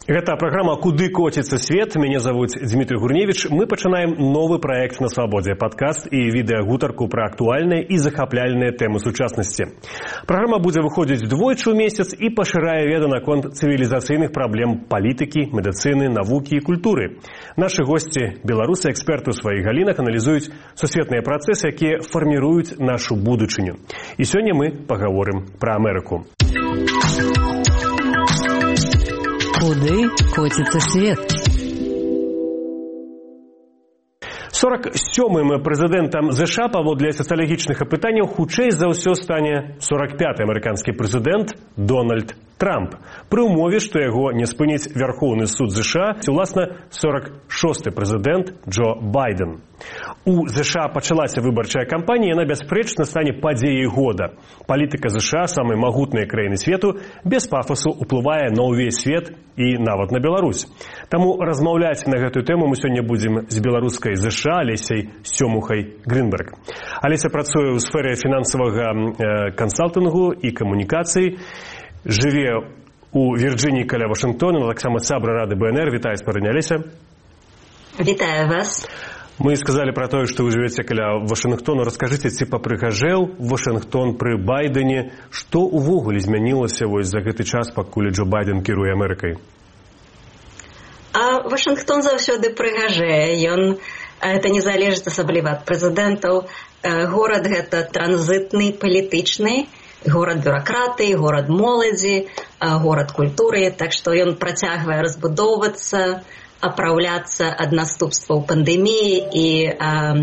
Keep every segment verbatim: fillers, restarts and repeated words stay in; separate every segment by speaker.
Speaker 1: Гэта праграма «Куды коціцца свет». Мяне завуць Дмітрий Гурневич. Мы пачынаем новы праект на Свабодзе. Падкаст і відэагутарку пра актуальныя і захапляльныя тэмы сучаснасці. Праграма будзе выходзіць двойчы ў месяц і пашырае веды наконт цывілізацыйных праблем палітыкі, медыцыны, навукі і культуры. Нашы госці, беларусы, эксперты ў сваіх галінах аналізуюць сусветныя працэсы, якія фарміруюць нашу будучыню. І сёння мы пагаворым пра Амерыку.
Speaker 2: Куды коціцца свет?
Speaker 1: сорок сёмым прэзідэнтам ЗША паводле сацыялагічных апытанняў хутчэй за ўсё стане сорок пяты амерыканскі прэзідэнт Дональд Трамп. Пры ўмове, што яго не спыніць Вярхоўны суд ЗША, ці ўласна сорок шосты прэзідэнт Джо Байден. У ЗША пачалася выбарчая кампанія, яна бясспрэчна стане падзеяй года. Палітыка ЗША, самай магутнай краіны свету, без пафасу ўплывае на ўвесь свет і нават на Беларусь. Таму размаўляць на гэтую тэму мы сёння будзем з беларускай ЗША Алесяй Сёмухай Гринберг. Алеся працуе ў сферы фінансавага э, кансалтынгу і камунікацыі, жыве у Вірджыніі каля Вашынгтона, таксама сябра Рады БНР. Вітаю, спадарня Алеся.
Speaker 3: Вітаю вас.
Speaker 1: Мы сказали про тое, што вы жывеце каля Вашынгтона. Раскажыце, ці папрыгажэў Вашынгтон пры Байдене? Што ўвогуле змянілася вось за гэты час, пакуль Джо Байден кіруе Амерыкай?
Speaker 3: А Вашынгтон заўсёды прыгажэе. Ён, это не залежыць асабліва ад прэзідэнтаў. Горад гэта транзітны, палітычны, горад бюракратыі, горад моладзі, горад культуры, так што ён працягвае разбудоўвацца, апраўляцца ад наступстваў пандэміі, і э,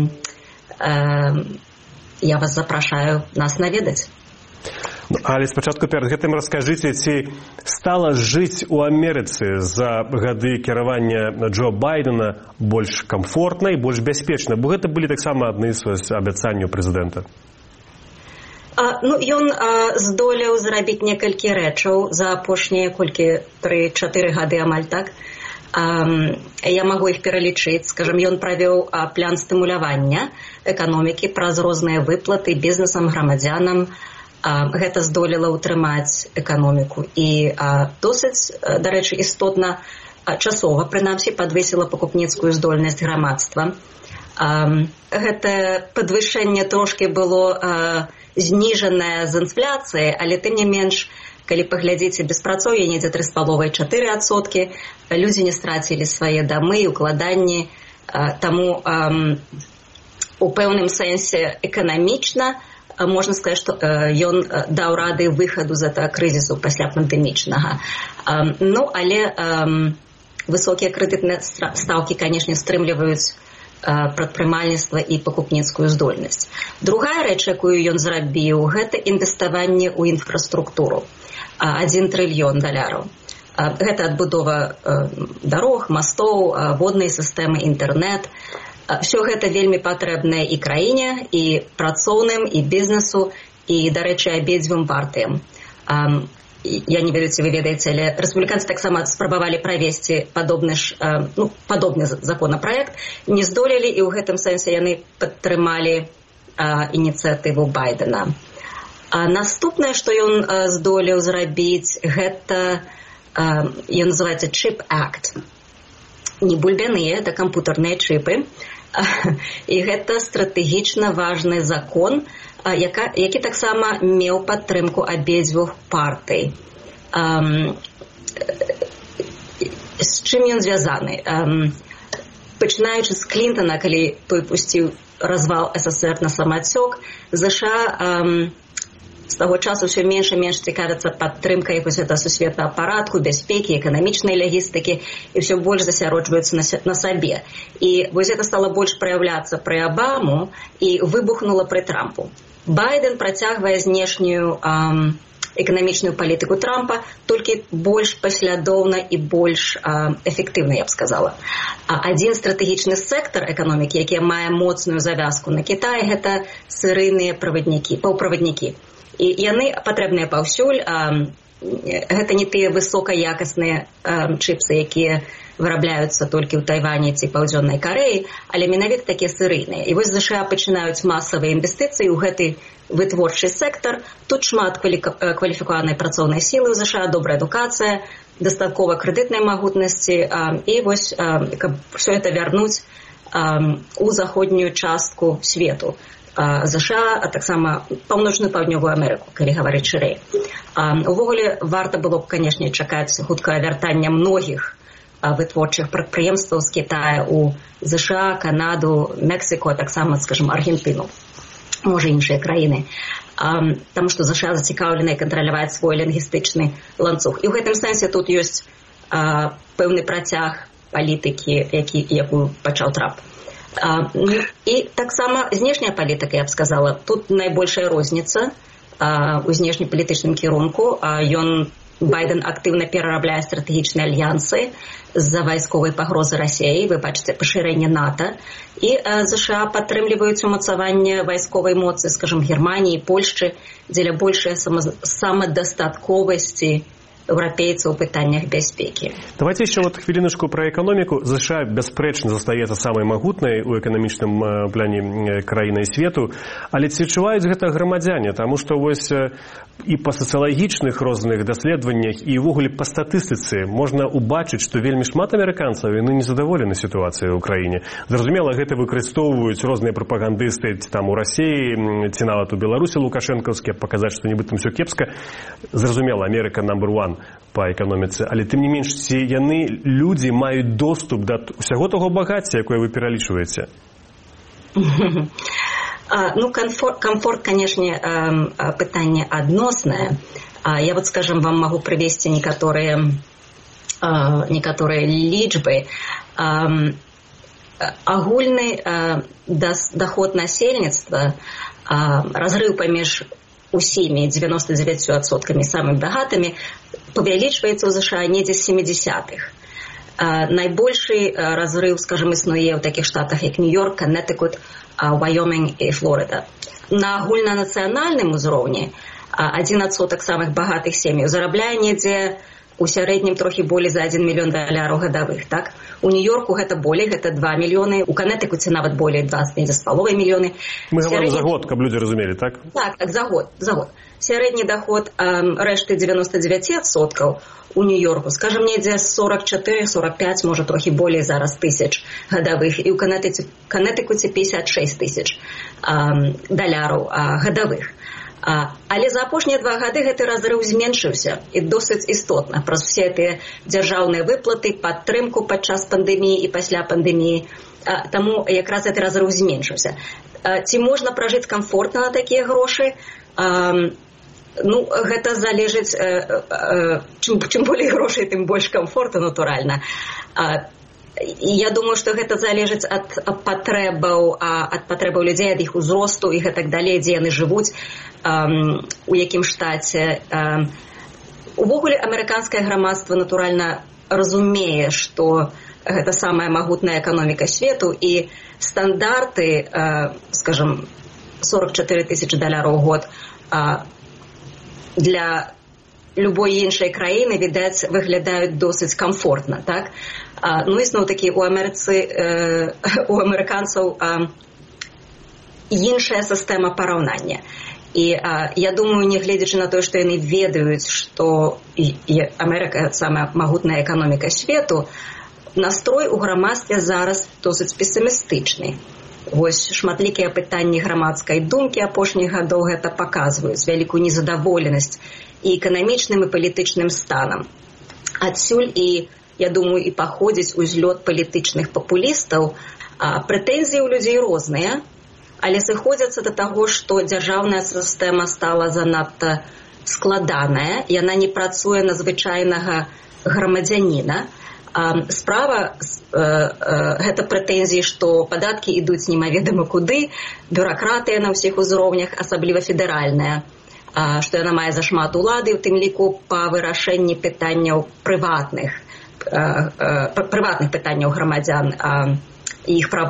Speaker 3: э, я вас запрашаю нас наведаць.
Speaker 1: Але спачатку перад гэтым раскажыце, ці стала жыць у Амерыцы за гады кіравання Джо Байдена больш камфортна і больш бяспечна, бо гэта былі таксама адны з абяцанняў прэзідэнта.
Speaker 3: А, ну, ён а, здолеў зрабіць некалькі рэчаў за апошнія колькі тры-чатыры гады амаль так. А, я магу іх пералічыць. Скажам, ён правёў а, план стымулявання эканомікі праз розныя выплаты бізнесам, грамадзянам. А, гэта здолела ўтрымаць эканоміку. І а, досыць, дарэчы, істотна а, часова, прынамсі, падвысіла пакупніцкую здольнасць грамадства. А, гэта падвышэнне трошкі было а, зніжанае з інфляцыі, але тым не менш, калі паглядзіце беспрацоўе, недзе тры з паловай - чатыры адсоткі, людзі не страцілі свае дамы, укладанні, а, таму а, у пэўным сэнсе эканамічна можна сказаць, што ён даў рады выхаду з гэтага крызісу пасля пандэмічнага. А, ну, але а, высокія крэдытныя стаўкі, канешне, стрымліваюць прадпрымальніцтва і пакупніцкую здольнасць. Другая рэч, якую ён зрабіў, гэта інвеставанне ў інфраструктуру. Адзін трыльён даляраў. Гэта адбудова дарог, мастоў, воднай сістэмы, інтэрнэт. Всё гэта вельмі патрэбнае і краіне, і працоўным, і бізнесу, і, дарэчы, абедзвюм партыям. Я не ведаю, ці вы ведаеце, але рэспубліканцы таксама спрабавалі правесці падобны ж, ну, падобны законапраект, не здолелі, і ў гэтым сэнсе яны падтрымалі а, ініцыятыву Байдена. А наступнае, што ён а, здолеў зрабіць, гэта а, ён называецца Chip Act. Не бульбяныя, это кампутарныя чипы. А, і гэта стратэгічна важны закон, Яка, які таксама меў падтрымку абедзвюх партый. Um, з чым ён звязаны? Um, пачынаючы з Клінтона, калі той пусціў развал СССР на самацёк, ЗША um, з таго часу ўсё менш і менш цікавяцца падтрымкай якогось сусветнага парадку, бяспекі, эканамічнай лагістыкі, і ўсё больш засяроджваюцца на, на сабе. І вось гэта стала больш праяўляцца пры Абаму і выбухнула пры Трампу. Байден працягвае знешнюю ам, эканамічную палітыку Трампа, толькі больш паслядоўна і больш а, эфектыўна, я б сказала. А адзін стратэгічны сектар эканомікі, які мае моцную завязку на Кітай, гэта сырыйныя праваднікі, паўправаднікі. І яны патрэбныя паўсюль. А, гэта не тыя высокаякасныя а, чыпсы, якія вырабляюцца толькі ў Тайвані ці Паўдзённай Карэі, але менавіта такія сырыйныя. І вось ЗША пачынаюць масавыя інвестыцыі ў гэты вытворчы сектор. Тут шмат кваліфікаванай працоўнай сілы ў ЗША, добрая адукацыя, дастаткова крэдытнай магутнасці, і вось каб все это вярнуць у заходнюю частку свету. ЗША, а таксама паўночную паўднёвую Амерыку, калі гаварыць шырэй. Увогуле, варта было б, канешне, чакаць хуткае вяртання многіх вытворчых прадпрыемстваў з Кітая ў ЗША, Канаду, Мексіку, а таксама, скажем, Аргентыну, можа, іншыя краіны. Таму што ЗША зацікаўленыя кантраляваць свой лінгвістычны ланцуг. І ў гэтым сэнсе тут ёсць пэўны працяг палітыкі, які, якую пачаў Трамп. А, і таксама знешняя палітыка, я б сказала, тут найбольшая розніца а, у знешнепалітычным кірунку. А, ён, Байден, актыўна перарабляе стратэгічныя альянсы з-за вайсковай пагрозы Расіі, вы бачыце пашырэнне НАТО, і а, ЗША падтрымліваюць умацаванне вайсковай моцы, скажем, Германіі, Польшчы, дзеля большай самадастатковасці европейцев в пытаниях безопеки.
Speaker 1: Давайте еще вот хвилиночку про экономику. США беспречно застаецца самой магутнай у эканамічным э, плане краінай свету, але ці адчуваюць гэта грамадзяне, таму што вось э, і па сацыялагічных розных даследаваннях і ўвогуле па статыстыцы можна убачыць, што вельмі шмат амерыканцаў яны незадаволены сітуацыяй у краіне. Зразумела, гэта выкарыстоўваюць розныя прапагандысты там у Расіі, ці нават у Беларусі лукашэнкаўскія, паказаць, што нібыта ўсё кепска. Зразумела, Амерыка number one по эканоміцы, але тым не менш, ці яны, людзі, маюць доступ да ўсяго таго багацця, якое вы пералічваеце?
Speaker 3: Ну, комфорт, комфорт, конечно, пытанне адноснае. Я вот, скажем, вам могу привести некоторые, некоторые лічбы. Агульны доход насельніцтва, разрыв паміж усімі девяносто девять процентов самыми богатыми павялічваецца ў ЗША недзе з семидесятых. Найбольшы разрыв, скажем, існуе ў такіх штатах, як Нью-Йорк, Коннектикут, Вайомінг і Флорида. На агульнанацыянальным узроўні один адсотак самых багатых сем'яў зарабляе недзе у сярэднім трохі болей за один мільён даляраў гадавых, так? У Нью-Йорку гэта болей, гэта два мільёны, у Коннектикуце нават болей двадцать з паловай мільёны.
Speaker 1: Мы говорим за год, каб людзі разумелі, так?
Speaker 3: Так, так, за год, за год. Сярэдні доход эм, рэшты девяносто девять процентов у Нью-Йорку, скажем, недзе сорок четыре сорок пять, можа трохі болей зараз тысяч гадавых, і ў Коннектикуце пятьдесят шесть тысяч эм, даляраў э, гадавых. А, але за апошнія два гады гэты разрыв зменшыўся і досыць істотна праз все гэтыя дзяржаўныя выплаты, падтрымку падчас пандэміі і пасля пандэміі. А, таму якраз гэты разрыв зменшыўся. А, ці можна пражыць камфортна на такія грошы? А, ну, гэта залежыць, э, э, чым, чым болей грошай, тым больш камфорта, натуральна. А, і я думаю, што гэта залежыць ад, ад патрэбаў, ад патрэбаў людзей, ад іх узросту і гэтак далей, дзе яны жывуць, um, у якім штаце. Um, увогуле, амерыканскае грамадства, натуральна, разумее, што гэта самая магутная эканоміка свету, і стандарты, uh, скажем, сорок четыре тысячи даляраў у год uh, для любой іншай краіны, відаць, выглядаюць досыць камфортна, так? А, ну, ізноў такі, у Амерыцы, э, у амерыканцаў э, іншая сістэма параўнання. І э, я думаю, не гледзячы на тое, што яны ведаюць, што Амерыка самая магутная эканоміка свету, настрой у грамадстве зараз досыць песімістычны. Вось шматлікія пытанні грамадскай думкі апошніх гадоў гэта паказваюць вялікую незадаволенасць і эканамічным і палітычным станам. Адсюль і, я думаю, і паходзіць узлёт палітычных папулістаў. А, прэтэнзіі ў людзей розныя, але сыходзяцца да таго, што дзяржаўная сістэма стала занадта складаная, яна не працуе на звычайнага грамадзяніна. А, справа э, э, гэта прэтэнзіі, што падаткі ідуць немаведама куды, бюракратыя на ўсіх узроўнях, асабліва федэральная, а, што яна мае зашмат улады, у тым ліку па вырашэнні пытанняў прыватных, э, э, прыватных пытанняў грамадзян, э, і іх правоў.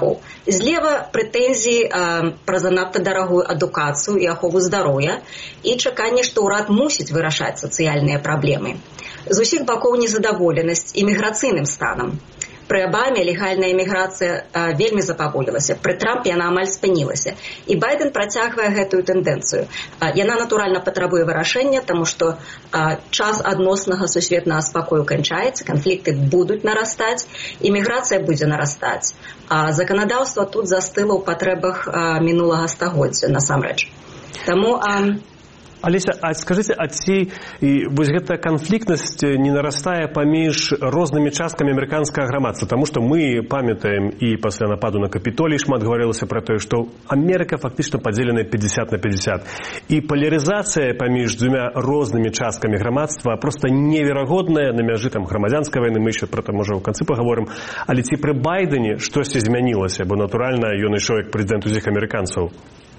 Speaker 3: Злева прэтэнзіі пра занадта дарагую адукацыю і ахову здароўя і чаканне, што ўрад мусіць вырашаць сацыяльныя праблемы. З усіх бакоў незадаволенасць іміграцыйным станам. Пры Абаме легальная іміграцыя а, вельмі запаволілася. Пры Трампе яна амаль спынілася. І Байден працягвае гэтую тэндэнцыю. А, яна, натуральна, патрабуе вырашэння, таму што а, час адноснага сусветнага спакою канчаецца, канфлікты будуць нарастаць, іміграцыя будзе нарастаць. А заканадаўства тут застыла ў патрэбах а, мінулага стагоддзя, насамрэч. Таму... А,
Speaker 1: Алеся, а скажите, а ці вось гэта канфліктнасць не нарастае паміж рознымі часткамі амерыканскага грамадства? Таму што мы памятаем і пасля нападу на Капітолій шмат гаварылася пра тое, што Амерыка фактычна падзеленая пятьдесят на пятьдесят. І палярызацыя паміж дзвюма рознымі часткамі грамадства проста неверагодная на мяжы там грамадзянскай вайны, мы яшчэ пра гэта можа ў канцы паговорым. Але ці пры Байдене штосьці змянілася, бо натуральна ён ішоў як прэзідэнт усіх амерыканцаў?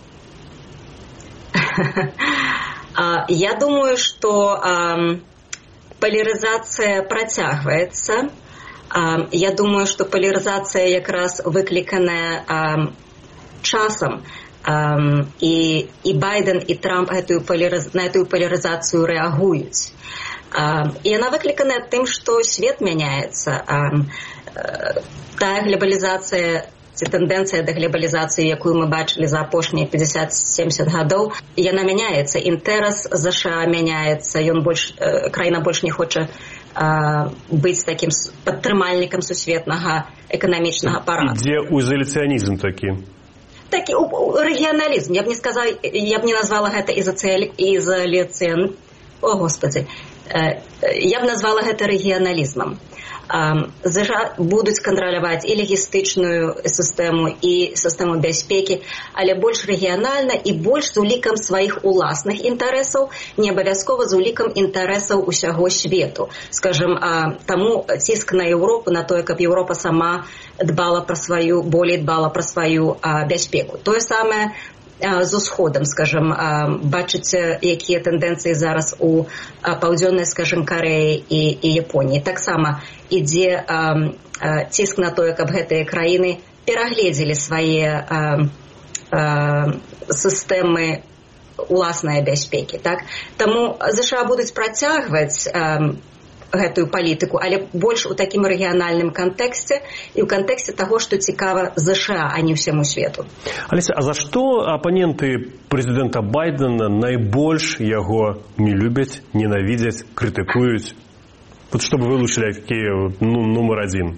Speaker 3: Я думаю, что э, поляризация протягивается. Э, я думаю, что поляризация как раз выкликанная э, часом. Э, и, и Байден, и Трамп эту поляризацию, на эту поляризацию реагуют. Э, и она выкликанная тем, что свет меняется. Э, э, та глобализация... Тэндэнцыя да глобалізацыі, якую мы бачылі за апошнія пятьдесят-семьдесят гадоў, яна мяняецца. Інтэрас ЗША мяняецца. Ён больш, э, краіна больш не хоча э, быць такім падтрымальнікам сусветнага эканамічнага апарату.
Speaker 1: Дзе ізаляцыянізм такі?
Speaker 3: Такі рэгіяналізм. Я б не сказала, я б не назвала гэта ізаляцыян. О, Господи. Э, я б назвала гэта рэгіяналізмам. ЗША будуць кантраляваць і лагістычную сістэму, і сістэму бяспекі, але больш рэгіянальна і больш з улікам сваіх уласных інтарэсаў, не абавязкова з улікам інтарэсаў усяго свету. Скажем, таму ціск на Еўропу, на тое, каб Еўропа сама дбала пра сваю, болей дбала пра сваю бяспеку. Тое самае з усходам, скажем, бачыце, якія тэндэнцыі зараз у паўдзённай, скажем, Карэі і, і Японіі. Таксама ідзе ціск на тое, каб гэтыя краіны перагледзелі свае сістэмы уласнай бяспекі. Так? Таму ЗША будуць працягваць гэтую палітыку, але больш у такім рэгіянальным кантэксце і ў кантэксце таго, што цікава ЗША, а не ўсяму свету.
Speaker 1: Алеся, а за што апаненты прэзідэнта Байдена найбольш яго не любяць, ненавідзяць, крытыкуюць? Вот чтобы вылучили какие, ну, номер один.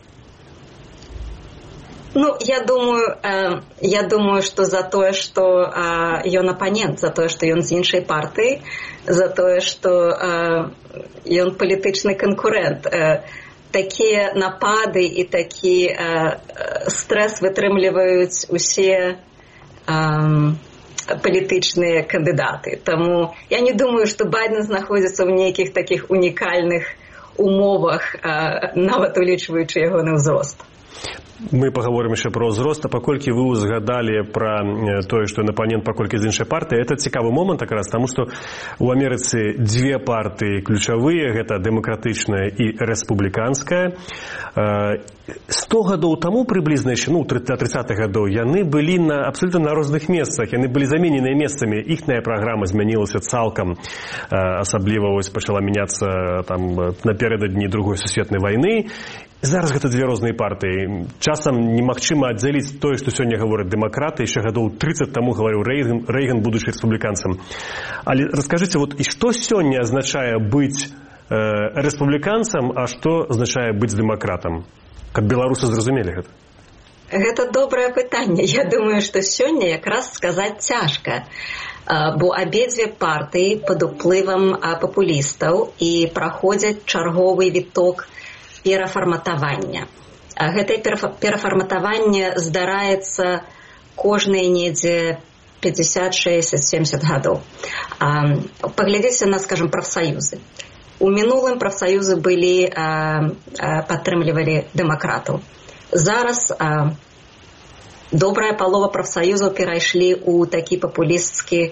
Speaker 3: Ну, я думаю, э, я думаю, что за тое, што э, ён апанент, за тое, што ён з іншай партыі, за тое, што э, ён палітычны канкурэнт. Э, такія напады і такі э, стрэс вытрымліваюць усе э, палітычныя кандыдаты. Таму я не думаю, што Байден знаходзіцца ў нейкіх такіх унікальных умовах, э, нават улічваючы ягоны ўзрост.
Speaker 1: Мы паговорым яшчэ пра ўзрост, а паколькі вы узгадалі пра тое, што ён апанент паколькі з іншай партыі, это цікавы момант якраз, таму што ў Амерыцы дзве партыі ключавыя, гэта дэмакратычная і рэспубліканская. сто гадоў таму прыблізна яшчэ, ну, тридцатых гадоў, яны былі на абсолютна на розных месцах, яны былі замененыя месцамі, іхная праграма змянілася цалкам, асабліва вось пачала мяняцца там напярэдадні другой сусветнай вайны. Зараз гэта две розныя партыі. Часам немагчыма аддзяліць тое, што сёння гавораць дэмакраты, яшчэ гадоў тридцать таму гаварыў Рэйган, Рэйган будучы рэспубліканцам. Але раскажыце, вот, і што сёння азначае быць э, рэспубліканцам, а што азначае быць дэмакратам? Каб беларусы зразумелі гэта.
Speaker 3: Гэта добрае пытанне. Я думаю, што сёння якраз сказаць цяжка. Бо абедзве партыі пад уплывам папулістаў і праходзяць чарговы віток перафарматавання. Гэтае перафарматаванне здараецца кожныя недзе пятьдесят, шестьдесят, семьдесят гадоў. Паглядзіце на, скажем, прафсаюзы. У мінулым прафсаюзы былі, падтрымлівалі дэмакратаў. Зараз добрая палова прафсаюзаў перайшлі ў такі папулісцкі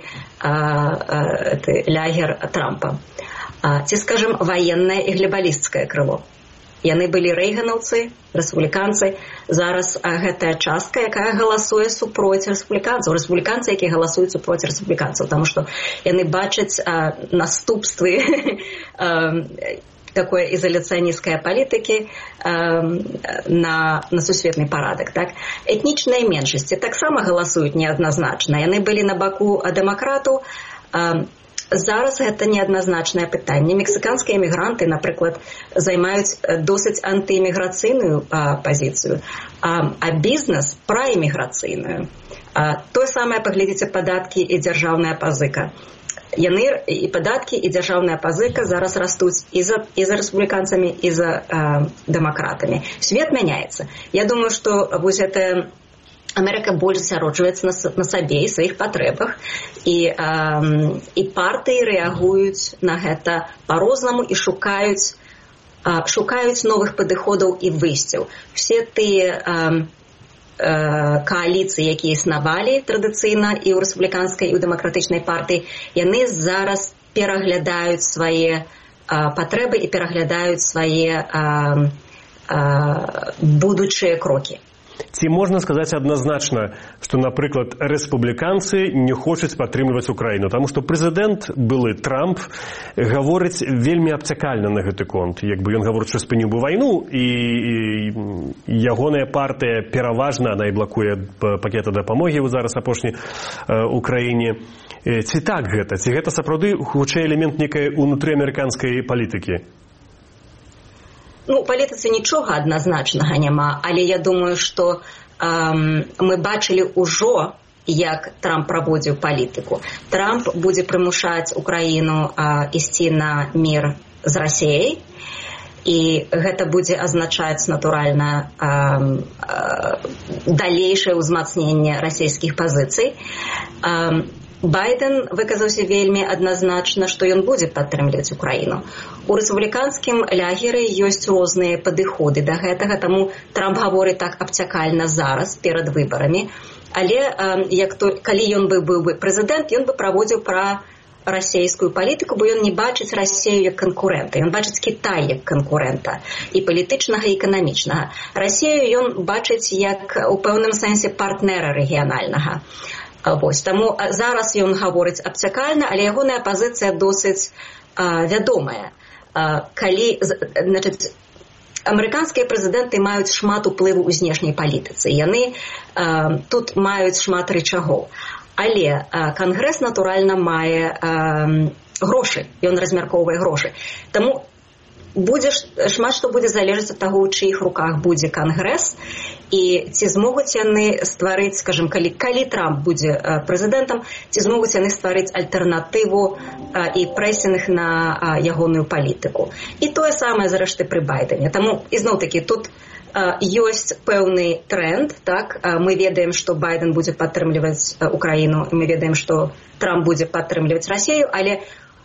Speaker 3: лягер Трампа. Ці, скажем, ваеннае і глебалісцкае крыло. Яны былі рэйганаўцы, рэспубліканцы. Зараз гэтая частка, якая галасуе супроць рэспубліканцаў, рэспубліканцы, якія галасуюць супроць рэспубліканцаў, таму што яны бачаць а, наступствы такой изоляционистской политики э, на, на сусветный парадок. Так? Этничные меньшости так само голосуют неоднозначно. Яны были на боку демократу. Э, зараз гэта неадназначнае пытанне. Мексиканскія эмігранты, напрыклад, займаюць досыць антыэміграцыйную э, пазіцыю, а, а бізнес праэміграцыйную. Э, тое самае, паглядзіце, падаткі і дзяржаўная пазыка. Яны і падаткі, і дзяржаўная пазыка зараз растуць і за, і за рэспубліканцамі, і за э, дэмакратамі. Свет мяняецца. Я думаю, што вось гэта Амерыка больш засяроджваецца на, на сабе і сваіх патрэбах, і, э, і партыі рэагуюць на гэта па-рознаму і шукаюць, э, шукаюць новых падыходаў і выйсцяў. Все тыя э, коаліцыі, якія існавалі традыцыйна і ў рэспубліканскай, і ў дэмакратычнай партыі, яны зараз пераглядаюць свае а, патрэбы і пераглядаюць свае а, а, будучыя крокі.
Speaker 1: Ці можна сказаць адназначна, што, напрыклад, рэспубліканцы не хочуць падтрымліваць Украіну, таму што прэзідэнт былы Трамп гаворыць вельмі абцякальна на гэты конт. Як бы ён гаворыць, што спыніў бы вайну, і, і ягоная партыя пераважна, она і блакуе пакета дапамогі зараз апошні Украіне. Ці так гэта? Ці гэта сапраўды хутчэй элемент нейкай унутрыамерыканскай палітыкі?
Speaker 3: Ну, палітыцы нічога адназначнага няма, але я думаю, што эм, мы бачылі ўжо, як Трамп праводзіў палітыку. Трамп будзе прымушаць Украіну э, ісці на мір з Расіяй, і гэта будзе азначаць, натуральна, э, э, далейшае ўзмацненне расійскіх пазіцый. Э, Байден выказаўся вельмі адназначна, што ён будзе падтрымліваць Украіну. У рэспубліканскім лягеры ёсць розныя падыходы да гэтага, таму Трамп гаворыць так абцякальна зараз, перад выбарамі. Але э, як то, калі ён быў, быў бы прэзідэнт, ён бы праводзіў пра расійскую палітыку, бо ён не бачыць Расію як канкурэнта, ён бачыць Кітай як канкурэнта, і палітычнага, і эканамічнага. Расію ён бачыць як у пэўным сэнсе партнера рэгіянальнага. Вось, таму зараз ён гаворыць абцякальна, але ягоная пазіцыя досыць а, вядомая. А, калі, значыць, амерыканскія прэзідэнты маюць шмат уплыву ў знешняй палітыцы. Яны а, тут маюць шмат рычагоў. Але а, Кангрэс, натуральна, мае а, грошы, ён размяркоўвае грошы. Таму будзе шмат што будзе залежаць ад таго, у чыіх руках будзе Кангрэс, і ці змогуць яны стварыць, скажем, калі, калі Трамп будзе прэзідэнтам, ці змогуць яны стварыць альтэрнатыву а, і прэсінг на а, ягоную палітыку. І тое самае, зрэшты, пры Байдене. Таму, ізноў-такі, тут а, ёсць пэўны тренд, так? А, мы ведаем, што Байден будзе падтрымліваць Украіну, і мы ведаем, што Трамп будзе падтрымліваць Расію, але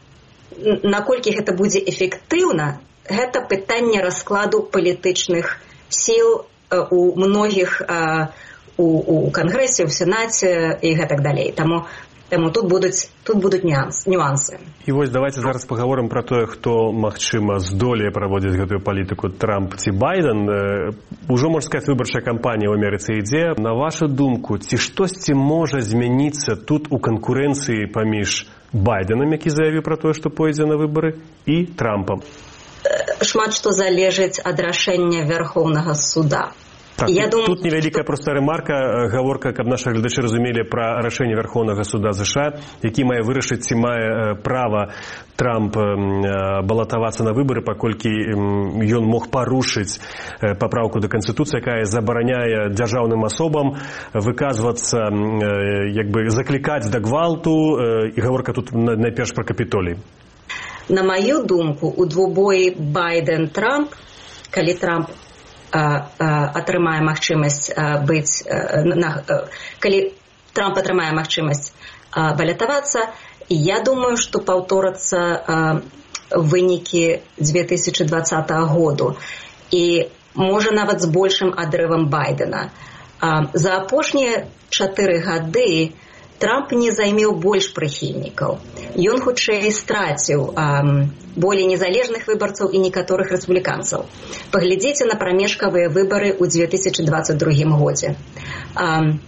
Speaker 3: наколькі гэта будзе эфектыўна, гэта пытанне раскладу палітычных сіл у многіх, у, у Кангрэсе, у Сенаце і гэтак далей. Таму, таму тут будуць, тут будуць нюанс, нюансы.
Speaker 1: І вось давайте зараз паговорым пра тое, хто, магчыма, здолее праводзіць гэтую палітыку, Трамп ці Байден. Ужо, можна сказаць, выбарчая кампанія ў Амерыцы ідзе. На вашу думку, ці штосьці можа змяніцца тут у канкурэнцыі паміж Байденам, які заявіў пра тое, што пойдзе на выбары, і Трампам?
Speaker 3: Шмат што залежыць ад рашэння Верхоўнага суда.
Speaker 1: Так,
Speaker 3: Я
Speaker 1: тут,
Speaker 3: думаю,
Speaker 1: тут невялікая проста ремарка, гаворка, каб нашы гледачы разумелі пра рашэнне Верхоўнага суда США, які мае вырашыць, ці мае права Трамп балатавацца на выбары, паколькі ён мог парушыць папраўку да Канстытуцыі, якая забараняе дзяржаўным асобам выказвацца, як бы заклікаць да гвалту, і гаворка тут найперш пра Капітолій.
Speaker 3: На маю думку, у двубоі Байден-Трамп, калі Трамп а, а, атрымае магчымасць а, быць, а, на, а, калі Трамп атрымае магчымасць а, балятавацца, я думаю, што паўторацца а, вынікі две тысячы двадцатага году. І можа нават з большым адрывам Байдена. А, за апошнія чатыры гады Трамп не займеў больш прыхільнікаў. Ён хутчэй страціў эм, болей незалежных выбарцаў і некаторых рэспубліканцаў. Паглядзіце на прамежкавыя выбары ў две тысячы дваццаць другім годзе. Эм,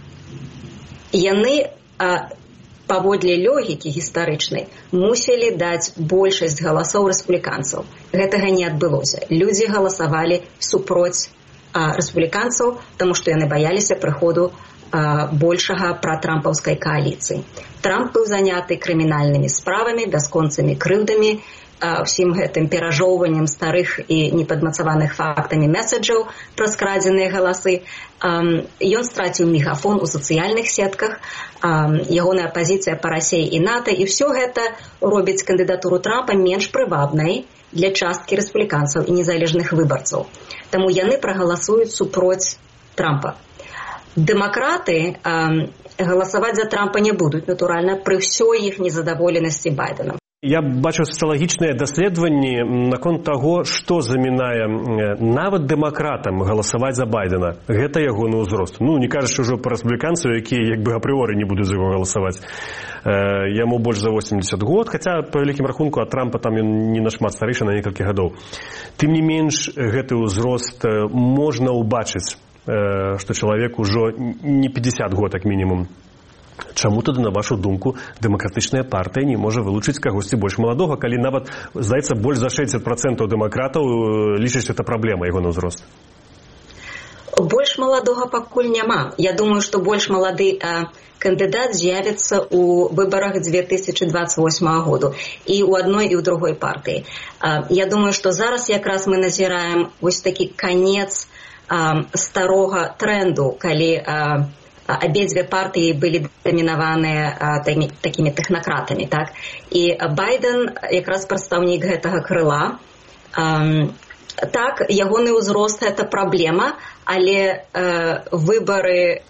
Speaker 3: яны э, паводле логікі гістарычнай мусілі даць большасць галасоў рэспубліканцаў. Гэтага не адбылося. Людзі галасавалі супроць а, рэспубліканцаў, таму што яны баяліся прыходу а, большага пратрампаўскай кааліцыі. Трамп быў заняты крымінальнымі справамі, бясконцымі крыўдамі, ўсім гэтым перажоўваннем старых і непадмацаваных фактамі месаджаў пра скрадзеныя галасы. Ён страціў мегафон у сацыяльных сетках, ягоная пазіцыя па Расіі і НАТО, і ўсё гэта робіць кандыдатуру Трампа менш прывабнай для часткі рэспубліканцаў і незалежных выбарцаў. Таму яны прагаласуюць супроць Трампа. Дэмакраты галасаваць за Трампа не будуць, натуральна, пры ўсёй іх незадаволенасці Байденам.
Speaker 1: Я бачу сацыялагічныя даследаванні наконт таго, што замінае нават дэмакратам галасаваць за Байдена. Гэта ягоны ўзрост. Ну, не кажучы ўжо пра рэспубліканцаў, якія як бы апрыоры не будуць за яго галасаваць. Яму больш за восемьдесят год, хаця па вялікім рахунку ад Трампа там ён не нашмат старэйшы на некалькі гадоў. Тым не менш, гэты ўзрост можна ўбачыць, што чалавек ужо не пятьдесят год, як мінімум. Чаму тады, на вашу думку, дэмакратычная партыя не можа вылучыць кагосьці больш маладога, калі нават, здаецца, больш за шэсцьдзесят працэнтаў дэмакратаў лічаць, што гэта праблема, ягоны ўзрост?
Speaker 3: Больш маладога пакуль няма. Я думаю, што больш малады а, кандыдат з'явіцца ў выбарах две тысячы дваццаць восьмага году і ў адной, і ў другой партыі. А, я думаю, што зараз якраз мы назіраем вось такі канец а, старога тренду, калі а, абедзве партыі былі дамінаваныя такімі тэхнакратамі, так? І Байден якраз прадстаўнік гэтага крыла. Так, ягоны ўзрост – гэта праблема, але выбары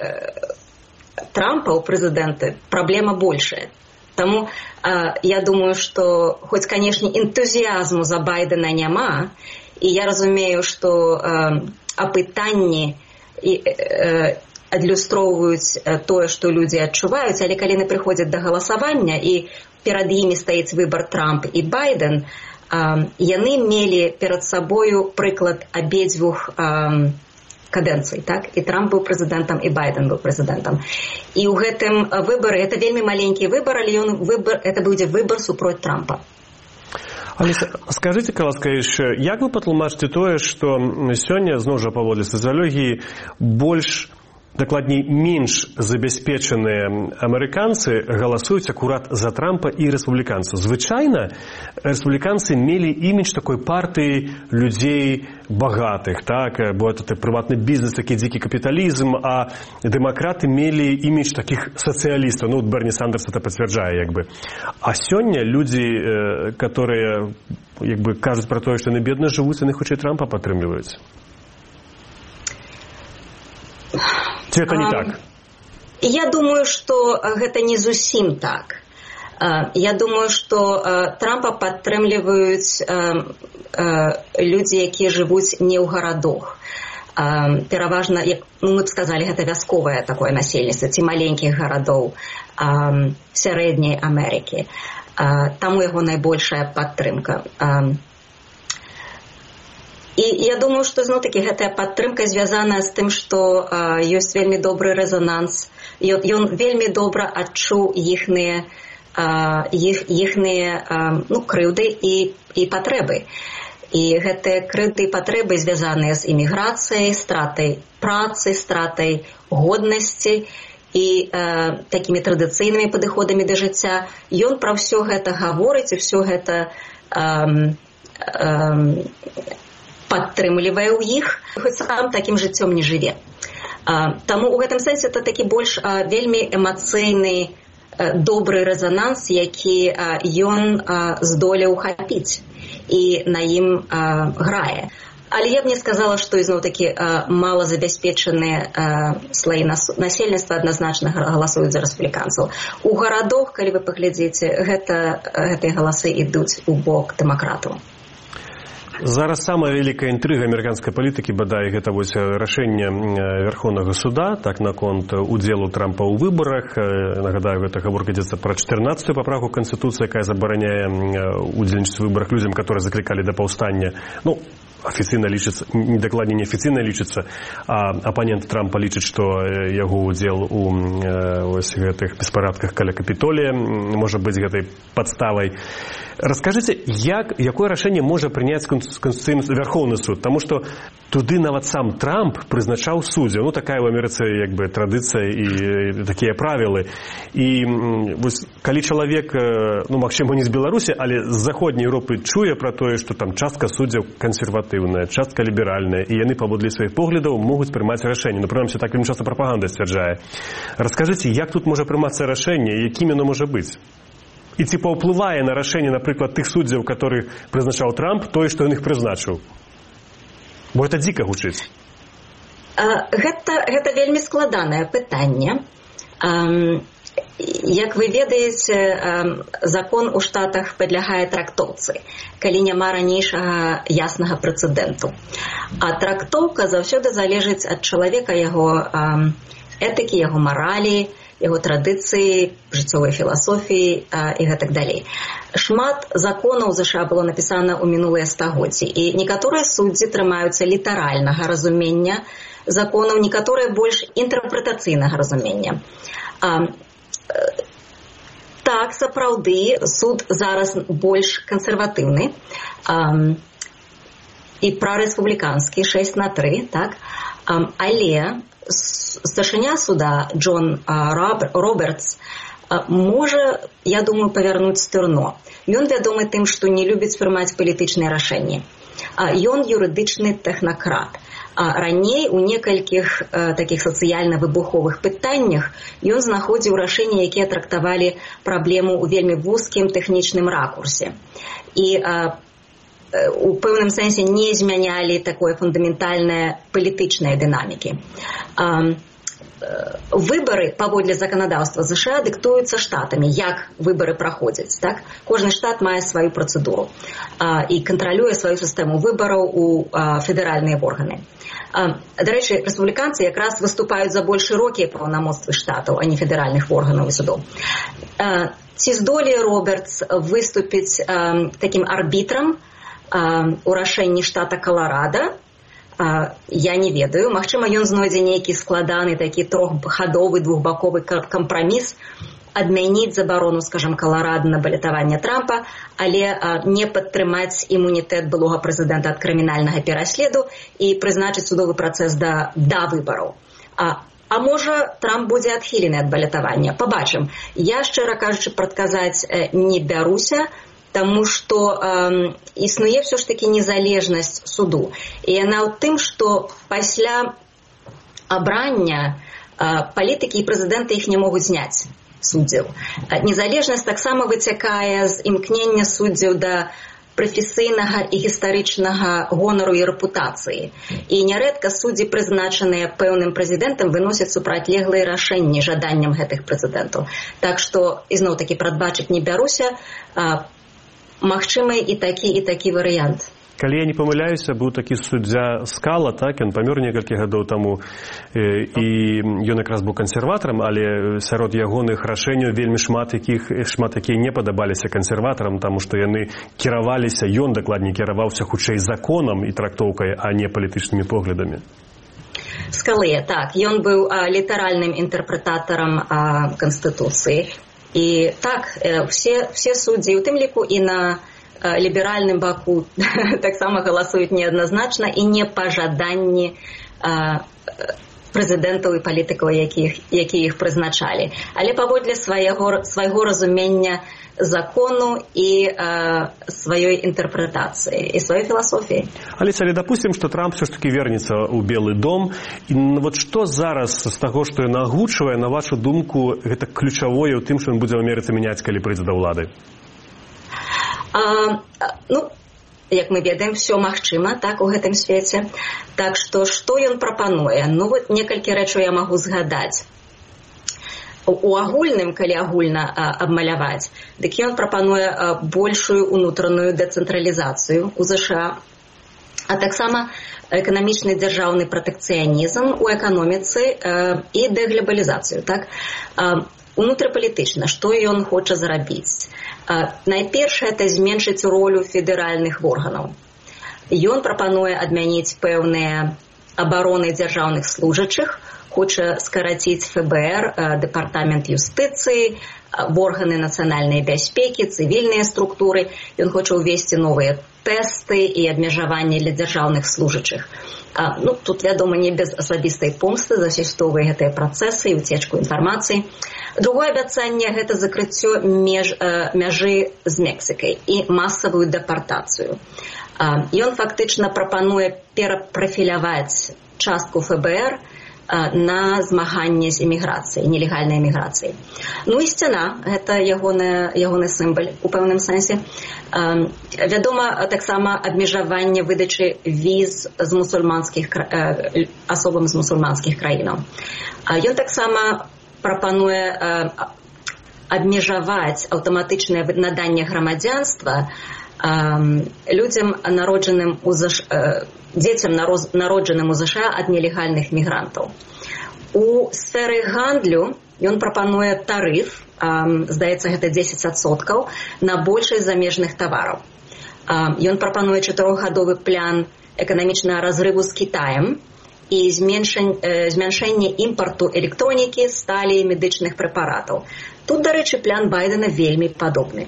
Speaker 3: Трампа ў прэзідэнты праблема большая. Таму я думаю, што хоць, канешне, энтузіязму за Байдена няма, і я разумею, што апытанні і адлюстроўваюць тое, што людзі адчуваюць, але калі яны прыходзяць да галасавання і перад імі стаіць выбар Трамп і Байден, яны мелі перад сабою прыклад абедзвюх кадэнцый, так? І Трамп быў прэзідэнтам, і Байден быў прэзідэнтам. І ў гэтым выбары, гэта вельмі маленькі выбар, але ён выбар, это будзе выбар супроць Трампа.
Speaker 1: Аліса, скажыце, каласка, яшчэ, як вы патлумачыце тое, што сёння, зноў жа паводле сацыялогіі, больш дакладней, менш забяспечаныя амерыканцы галасуюць акурат за Трампа і рэспубліканцаў. Звычайна, рэспубліканцы мелі імідж такой партыі людзей багатых, так? Бо это прыватны бізнес, такі дзікі капіталізм, а дэмакраты мелі імідж такіх сацыялістаў. Ну, Берні Сандерс это пацвярджае, як бы. А сёння людзі, которые, як бы, кажуць пра тое, што яны бедна жывуць, яны хутчэй Трампа падтрымліваюць. Ці гэта не так?
Speaker 3: Я думаю, што гэта не зусім так. Я думаю, што Трампа падтрымліваюць людзі, якія жывуць не ў гарадах. Пераважна, як, ну, мы б сказалі, гэта вясковае такое насельніцтва, ці маленькіх гарадоў сярэдняй Амерыкі. Таму яго найбольшая падтрымка. І я думаю, што зноў-такі гэтая падтрымка звязаная з тым, што а, ёсць вельмі добры рэзананс. Ён, ён вельмі добра адчуў іхныя, а, іх, іхныя а, ну, крыўды і, і патрэбы. І гэтыя крыўды і патрэбы звязаныя з іміграцыяй, стратай працы, стратай годнасці і а, такімі традыцыйнымі падыходамі да жыцця. Ён пра ўсё гэта гаворыць, і ўсё гэта а, а, падтрымлівае ў іх, хоць сам такім жыццём не жыве. А, таму ў гэтым сэнсе это такі больш а, вельмі эмацыйны, а, добры рэзананс, які а, ён а, здолеў хапіць і на ім а, грае. Але я б не сказала, што ізноў-такі малазабяспечаныя слаі насельніцтва адназначна галасуюць за рэспубліканцаў. У гарадах, калі вы паглядзіце, гэта, гэтыя галасы ідуць у бок дэмакратаў.
Speaker 1: Зараз самая вялікая інтрыга амерыканскай палітыкі, бадай, гэта вось рашэнне Верховнага суда, так, наконт удзелу Трампа ў выбарах. Нагадаю, гэта гаворка ідзецца пра чатырнаццатую паправку Канстытуцыі, якая забараняе удзельнічаць у выбарах людзям, которые заклікалі да паўстання. Ну, офіцыйна лічыцца, дакладней не афіцыйна лічыцца, а апанент Трампа лічыць, што яго удзел у ось гэтых беспарадках каля Капітолія можа быць гэтай падставай. Раскажыце, як, якое рашэнне можа прыняць Конституцыйны Верховны суд? Таму што туды нават сам Трамп прызначаў суддзяў. Ну, такая ў Амерыцы як бы традыцыя і такія правілы. І вось калі чалавек, ну, магчыма, не з Беларусі, але з заходняй Еўропы чуе пра тое, што там частка суддзяў кансерватыўная, частка ліберальная, і яны паводле сваіх поглядаў могуць прымаць рашэнне. Ну, прынамсі, так вельмі часта прапаганда сцвярджае. Раскажыце, як тут можа прымацца рашэнне, і якім яно можа быць? І ці паўплывае на рашэнне, напрыклад, тых суддзяў, которых прызначаў Трамп, тое, што ён іх прызначыў? Бо гэта дзіка гучыць.
Speaker 3: Гэта, гэта вельмі складанае пытанне. Як вы ведаеце, закон у Штатах падлягае трактоўцы, калі няма ранейшага яснага прэцэдэнту. А трактоўка заўсёды залежыць ад чалавека, яго этыкі, яго маралі, яго традыцыі, жыццёвай філасофіі і гэтак далей. Шмат законаў ЗША было напісана ў мінулыя стагоддзі, і некаторыя суддзі трымаюцца літаральнага разумення законаў, некаторыя больш інтэрпрэтацыйнага разумення. Так, сапраўды, суд зараз больш кансерватыўны і прарэспубліканскі, шэсць на тры, так, але старшыня суда Джон Робертс можа, я думаю, павярнуць стырно. Ён вядомы тым, што не любіць прымаць палітычныя рашэнні. Ён юрыдычны тэхнакрат. Раней у некалькіх такіх сацыяльна-выбуховых пытаннях ён знаходзіў рашэнні, якія трактавалі праблему ў вельмі вузкім тэхнічным ракурсе. І у пэўным сэнсе не змянялі такое фундаментальнае палітычнай дынамікі. Выбары паводле заканадаўства ЗША дыктуюцца штатамі, як выбары праходзяць. Так? Кожны штат мае сваю працэдуру і кантралюе сваю сістэму выбараў у федэральныя органы. Дарэчы, рэспубліканцы якраз выступаюць за больш шырокія паўнамоцтвы штатаў, а не федэральных органаў і судоў. Ці здолее Робертс выступіць такім арбітрам у рашэнні штата Каларада, я не ведаю. Магчыма, ён знойдзе нейкі складаны такі троххадовы, двухбаковы кампраміс, адмяніць забарону, скажам, Каларада на балятаванне Трампа, але не падтрымаць імунітэт былога прэзідэнта ад крымінальнага пераследу і прызначыць судовы працэс да, да выбараў. А, а можа, Трамп будзе адхілены ад балятавання. Пабачым. Я, шчыра кажучы, прадказаць не бяруся, таму што э, існуе ўсё ж такі незалежнасць суду. І яна ў тым, што пасля абрання э, палітыкі і прэзідэнты іх не могуць зняць суддзяў. Незалежнасць таксама выцякае з імкнення суддзяў да прафесійнага і гістарычнага гонару і рэпутацыі. І нярэдка суддзі, прызначаныя пэўным прэзідэнтам, выносяць супрацьлеглыя рашэнні жаданням гэтых прэзідэнтаў. Так што, ізноў-такі, прадбачыць не бяруся, э, магчымы і такі, і такі варыянт.
Speaker 1: Калі я не памыляюся, быў такі суддзя Скала, так, ён памёр некалькі гадоў таму, і ён якраз быў кансерватарам, але сярод ягоных рашэнняў вельмі шмат якіх, шмат якія не падабаліся кансерватарам, таму што яны кіраваліся, ён дакладней кіраваўся хутчэй законам і трактоўкай, а не палітычнымі поглядамі.
Speaker 3: Скалы, так, ён быў а, літаральным інтэрпрэтатарам а, Канстытуцыі. І так, все, все суддзі, у тым ліку і на э, ліберальным баку таксама галасуюць неадназначна і не па жаданні э, прэзідэнтаў і палітыкаў, якіх, які іх прызначалі. Але паводле свайго, свайго разумення закону і э, сваёй інтэрпрэтацыі і сваёй філасофіі.
Speaker 1: Але але допустим, што Трамп все ж таки вернецца ў Белы дом. І вот што зараз з таго, што ён агучвае, на вашу думку, гэта ключавое ў тым, што ён будзе ў Амерыцы мяняць, калі прыйдзе да ўлады?
Speaker 3: А, ну, як мы ведаем, все магчыма, так, у гэтым свеце. Так што, што ён прапануе? Ну, вот некалькі рэчаў я магу згадаць. У агульным, калі агульна а, абмаляваць, дык ён прапануе а, большую унутраную дэцэнтралізацыю ў ЗША. а таксама эканамічны дзяржаўны пратэкцыянізм у эканоміцы і дэглобалізацыю. Так? Унутрапалітычна, што ён хоча зрабіць? Найперш, гэта зменшыць ролю федэральных органаў. Ён прапануе адмяніць пэўныя абароны дзяржаўных служачых, хоча скараціць эф бэ эр, дэпартамент юстыцыі, органы нацыянальнай бяспекі, цывільныя структуры. Ён хоча ўвесці новыя тэсты і абмежаванні для дзяржаўных служачых. А, ну, тут, вядома, не без асабістай помсты за сістовыя гэтыя працэсы і уцечку інфармацыі. Другое абяцанне – гэта закрыццё меж, э, мяжы з Мексікай і масавую дэпартацыю. А, ён фактычна прапануе перапрафіляваць частку эф бэ эр на змаганне з эміграцыяй, нелегальнай эміграцыяй. Ну і сцяна, гэта ягоны, ягоны сімвал у пэўным сэнсе. Вядома, таксама абмежаванне выдачы віз з мусульманскіх, асобам з мусульманскіх краінаў. Ён таксама прапануе абмежаваць аўтаматычнае наданне грамадзянства людзям, народжаным у ЗШ... дзецям, народжаным у ЗША ад нелегальных мігрантаў. У сферы гандлю ён прапануе тарыф, здаецца, гэта дзесяць адсоткаў, на большасць замежных тавараў. Ён прапануе чатырохгадовы план эканамічнага разрыву з Кітаем і змяншэнне імпарту электронікі, сталі і медычных прэпаратаў. Тут, дарэчы, план Байдена вельмі падобны.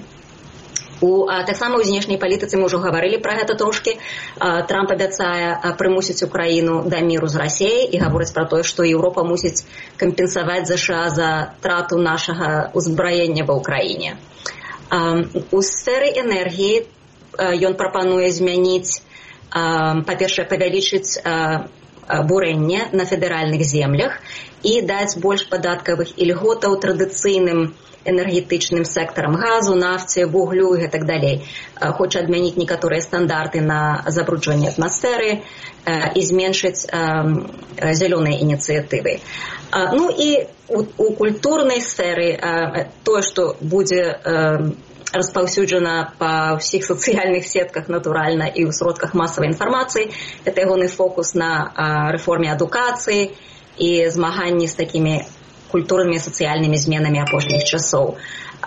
Speaker 3: У, а, таксама ў знешняй палітыцы мы ўжо гаварылі пра гэта трошкі. А, Трамп абяцае прымусіць Украіну да міру з Расіяй і гаворыць пра тое, што Еўропа мусіць кампенсаваць ЗША за трату нашага ўзбраення ва ўкраіне. А, у сферы энергіі а, ён прапануе змяніць, а, па-першае, павялічыць а, бурэнне на федэральных землях і даць больш падаткавых ільготаў традыцыйным энергетычным сектарам газу, нафце, вуглю і так далей. Хоча адмяніць некаторыя стандарты на забруджванне атмасферы і зменшыць зялёныя ініцыятывы. Ну і у, у культурнай сферы тое, што будзе распаўсюджана па ўсіх сацыяльных сетках, натуральна, і ў сродках масавай інфармацыі, гэта ягоны фокус на рэформе адукацыі і змаганні з такімі культурнымі і сацыяльнымі зменамі апошніх часоў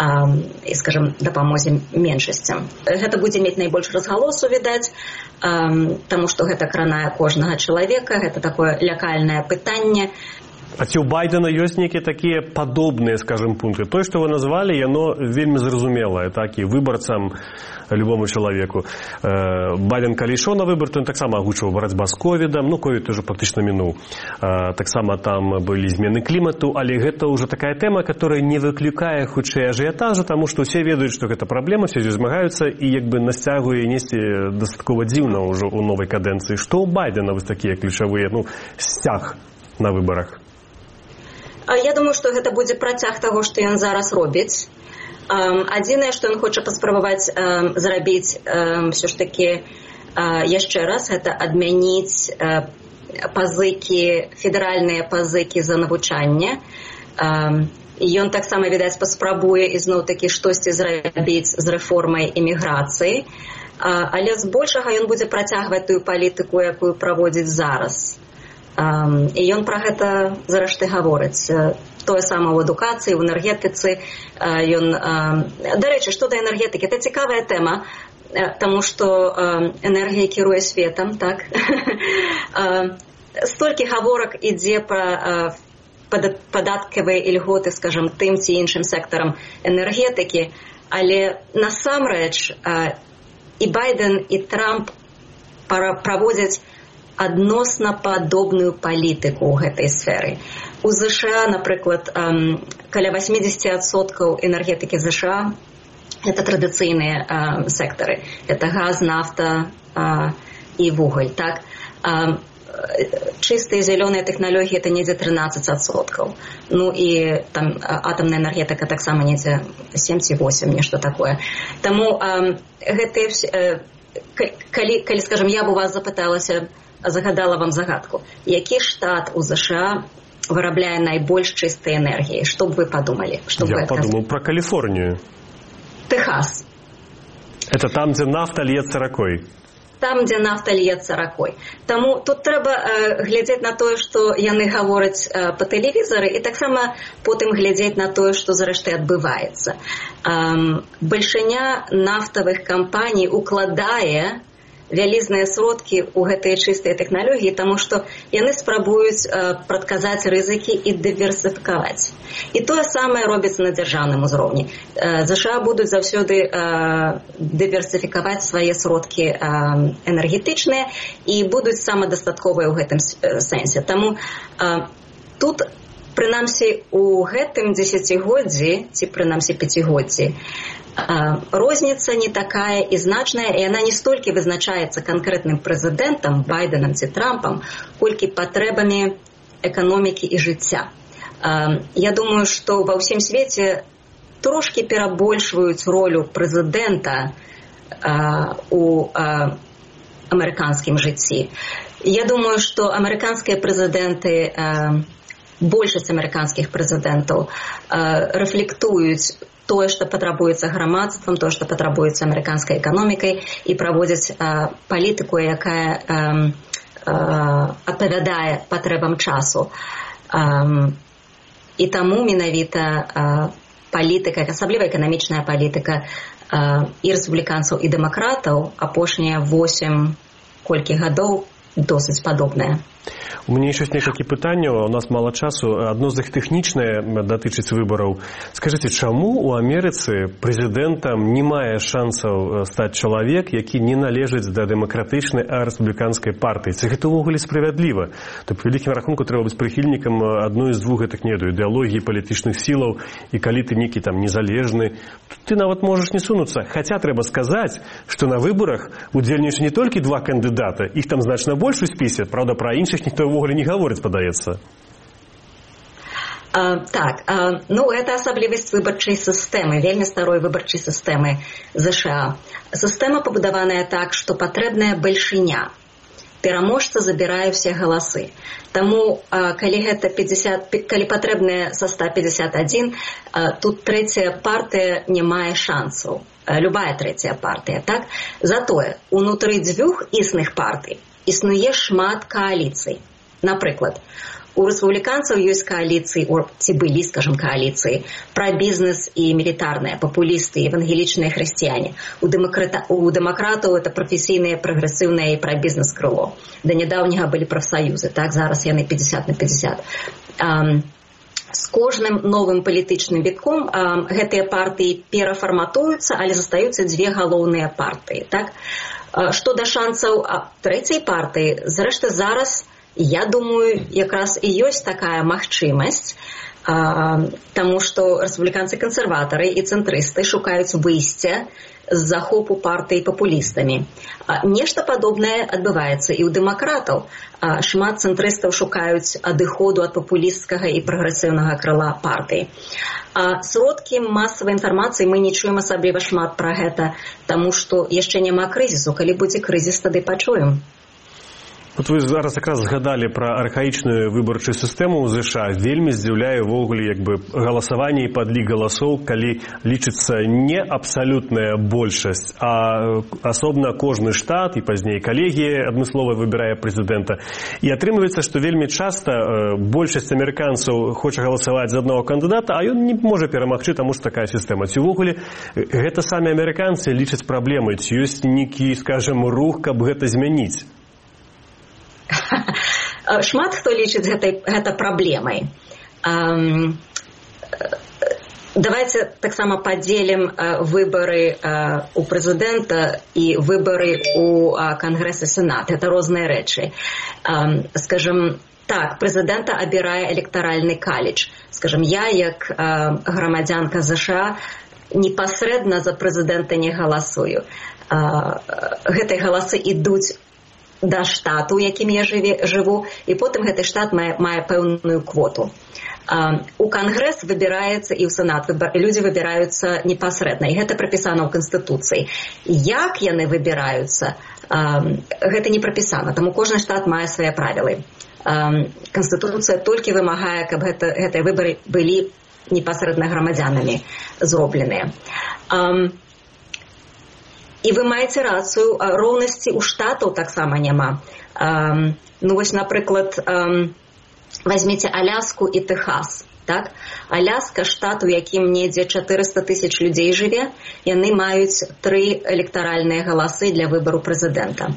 Speaker 3: і, скажем, дапамозе меншасцям. Гэта будзе мець найбольш разгалосу, відаць, таму што гэта кранае кожнага чалавека, гэта такое лякальнае пытанне.
Speaker 1: А ці ў Байдена ёсць нейкія такія падобныя, скажем, пункты? Тое, што вы назвалі, яно вельмі зразумелае, так, і выбарцам, любому чалавеку. Байден, калі ішоў на выбар, то ён таксама агучваў барацьба з ковідам, ну, ковід уже практычна мінуў. Таксама там былі змены клімату, але гэта ўжо такая тэма, которая не выклікае хутчэй ажыятажу, таму што ўсе ведаюць, што гэта праблема, усе змагаюцца і як бы насцягвае несці дастаткова дзіўна ўжо ў новай кадэнцыі. Што ў Байдена вось такія ключавыя, ну, сцяг на выбарах?
Speaker 3: Я думаю, што гэта будзе працяг таго, што ён зараз робіць. Адзінае, што ён хоча паспрабаваць зрабіць ўсё ж такі яшчэ раз, гэта адмяніць пазыкі, федэральныя пазыкі за навучанне. Ён таксама, відаць, паспрабуе ізноў-такі штосьці зрабіць з рэформай эміграцыі, але збольшага ён будзе працягваць тую палітыку, якую праводзіць зараз. І ён пра гэта зрэшты гаворыць. Тое самае ў адукацыі, ў энергетыцы. Ён, дарэчы, што да энергетыкі, это цікавая тэма, таму што энергія кіруе светам, так? Столькі гаворак ідзе пра падаткавыя ільготы, скажам, тым ці іншым сектарам энергетыкі, але насамрэч і Байден, і Трамп праводзяць адносна падобную палітыку ў гэтай сферы. У ЗША, напрыклад, каля восемьдесят адсоткаў энергетыкі ЗША это традыцыйныя сектары. Это газ, нафта і вугаль. Так? Чыстыя зялёныя тэхналогіі это недзе трынаццаць адсоткаў. Ну і там атамная энергетыка таксама недзе сем ці восем, нешта такое. Таму гэтыя калі, калі, скажем, я б у вас запыталася, загадала вам загадку. Які штат у ЗША вырабляе найбольш чыстай энергіі? Што б вы падумалі? Што
Speaker 1: Я
Speaker 3: вы
Speaker 1: падумаў пра Каліфорнію.
Speaker 3: Тэхас.
Speaker 1: Это там, дзе нафта льецца ракой.
Speaker 3: там, дзе нафта льецца ракой. Таму тут трэба э, глядзець на тое, што яны гавораць э, па тэлевізары, і таксама потым глядзець на тое, што зрэшты адбываецца. Э, Бальшыня нафтавых кампаній укладае вялізныя сродкі ў гэтыя чыстыя тэхналогіі, таму што яны спрабуюць э, прадказаць рызыкі і дыверсіфікаваць. І тое самае робіцца на дзяржаўным узроўні. Э, ЗША будуць заўсёды э, дыверсіфікаваць свае сродкі э, энергетычныя і будуць самадастатковыя ў гэтым сэнсе. Таму э, тут прынамсі у гэтым дзесяцігоддзі, ці прынамсі пяцігоддзі, розніца не такая і значная, і яна не столькі вызначаецца канкрэтным прэзідэнтам, Байденам ці Трампам, колькі патрэбамі эканомікі і жыцця. Я думаю, што ва ўсім свеце трошкі перабольшваюць ролю прэзідэнта у амерыканскім жыцці. Я думаю, што амерыканскія прэзідэнты, большасць амерыканскіх прэзідэнтаў рэфлектуюць тое, што патрабуецца грамадствам, тое, што патрабуецца амерыканскай эканомікай, і праводзяць а, палітыку, якая а, а, адпавядае патрэбам часу. А, і таму менавіта а, палітыка, асабліва эканамічная палітыка а, і рэспубліканцаў, і дэмакратаў апошнія восемь колькі гадоў досыць падобная.
Speaker 1: У мяне ёсць некалькі пытанняў, у нас мала часу. Адно з іх тэхнічнае, датычыць выбараў. Скажыце, чаму у Амерыцы прэзідэнтам не мае шансаў стаць чалавек, які не належыць да дэмакратычнай, а рэспубліканскай партыі? Ці гэта ўвогуле справядліва? То па вялікім рахунку трэба быць прыхільнікам адной з двух гэтых неду ідэалогіі палітычных сілаў, і калі ты некі там незалежны, ты нават можаш не сунуцца. Хаця трэба сказаць, што на выбарах удзельнічаюць не толькі два кандыдата, іх там значна больш у спісе, правда, пра іншых ніхто ўвогуле не гаворыць, падаецца.
Speaker 3: А, так, а, ну, гэта асаблівасць выбарчай сістэмы, вельмі старой выбарчай сістэмы ЗША. Сістэма пабудаваная так, што патрэбная бальшыня. Пераможца забірае ўсе галасы. Таму, а, калі гэта пятьдесят, калі патрэбная са ста пятьдесят один, а, тут трэцяя партыя не мае шансаў. А, любая трэцяя партыя, так? Затое, унутры дзвюх існых партый існуе шмат кааліцый. Напрыклад, у рэспубліканцаў ёсць кааліцыі, ці былі, скажам, кааліцыі, пра бізнес і мілітарныя, папулісты, евангелічныя хрысціяне. У, дэмакрата, у дэмакратаў это прафесійныя, прагрэсіўныя і пра бізнес-крыло. Да нядаўняга былі прафсаюзы, так, зараз яны пятьдесят на пятьдесят. Um, З кожным новым палітычным вітком а, гэтыя партыі перафарматуюцца, але застаюцца дзве галоўныя партыі. Так? А, што да шансаў а, трэцяй партыі, зрэшты, зараз, я думаю, якраз і ёсць такая магчымасць, а, таму што рэспубліканцы-кансерватары і цэнтрысты шукаюць выйсця з захопу партыі папулістамі. А, нешта падобнае адбываецца і ў дэмакратаў. А, шмат цэнтрыстаў шукаюць адыходу ад папулісцкага і прагрэсіўнага крыла партыі. А сродкі масавай інфармацыі мы не чуем асабліва шмат пра гэта, таму што яшчэ няма крызісу. Калі будзе крызіс, тады пачуем.
Speaker 1: Вот вы зараз якраз згадалі пра архаічную выбарчую сістэму ў ЗША. Вельмі здзіўляе ўвогуле як бы галасаванне і падлік галасоў, калі лічыцца не абсалютная большасць, а асобна кожны штат і пазней калегія адмыслова выбірае прэзідэнта. І атрымліваецца, што вельмі часта большасць амерыканцаў хоча галасаваць за аднаго кандыдата, а ён не можа перамагчы, таму што такая сістэма. Ці ўвогуле гэта самі амерыканцы лічаць праблемай, ці ёсць нейкі, скажам, рух, каб гэта змяніць?
Speaker 3: Шмат хто лічыць гэтай, гэта праблемай. Um, давайте таксама падзелім uh, выбары uh, у прэзідэнта і выбары у uh, Кангрэс і Сенат. Гэта розныя рэчы. Um, скажем, так, прэзідэнта абірае электаральны каледж. Скажем, я, як uh, грамадзянка ЗША, непасрэдна за прэзідэнта не галасую. Uh, гэтыя галасы ідуць да штату, у якім я жыве, жыву, і потым гэты штат мае, мае пэўную квоту. А, у Кангрэс выбіраецца і ў Сенат выбір, людзі выбіраюцца непасрэдна, і гэта прапісана ў Канстытуцыі. Як яны выбіраюцца, а, гэта не прапісана, таму кожны штат мае свае правілы. А, Канстытуцыя толькі вымагае, каб гэта, гэтыя выбары былі непасрэдна грамадзянамі зробленыя. А, І вы маеце рацыю, роўнасці ў штатаў таксама няма. Ну вось, напрыклад, возьмите Аляску і Тэхас. Так? Аляска, штат, у якім недзе чатырыста тысяч людзей жыве, яны маюць тры электаральныя галасы для выбару прэзідэнта.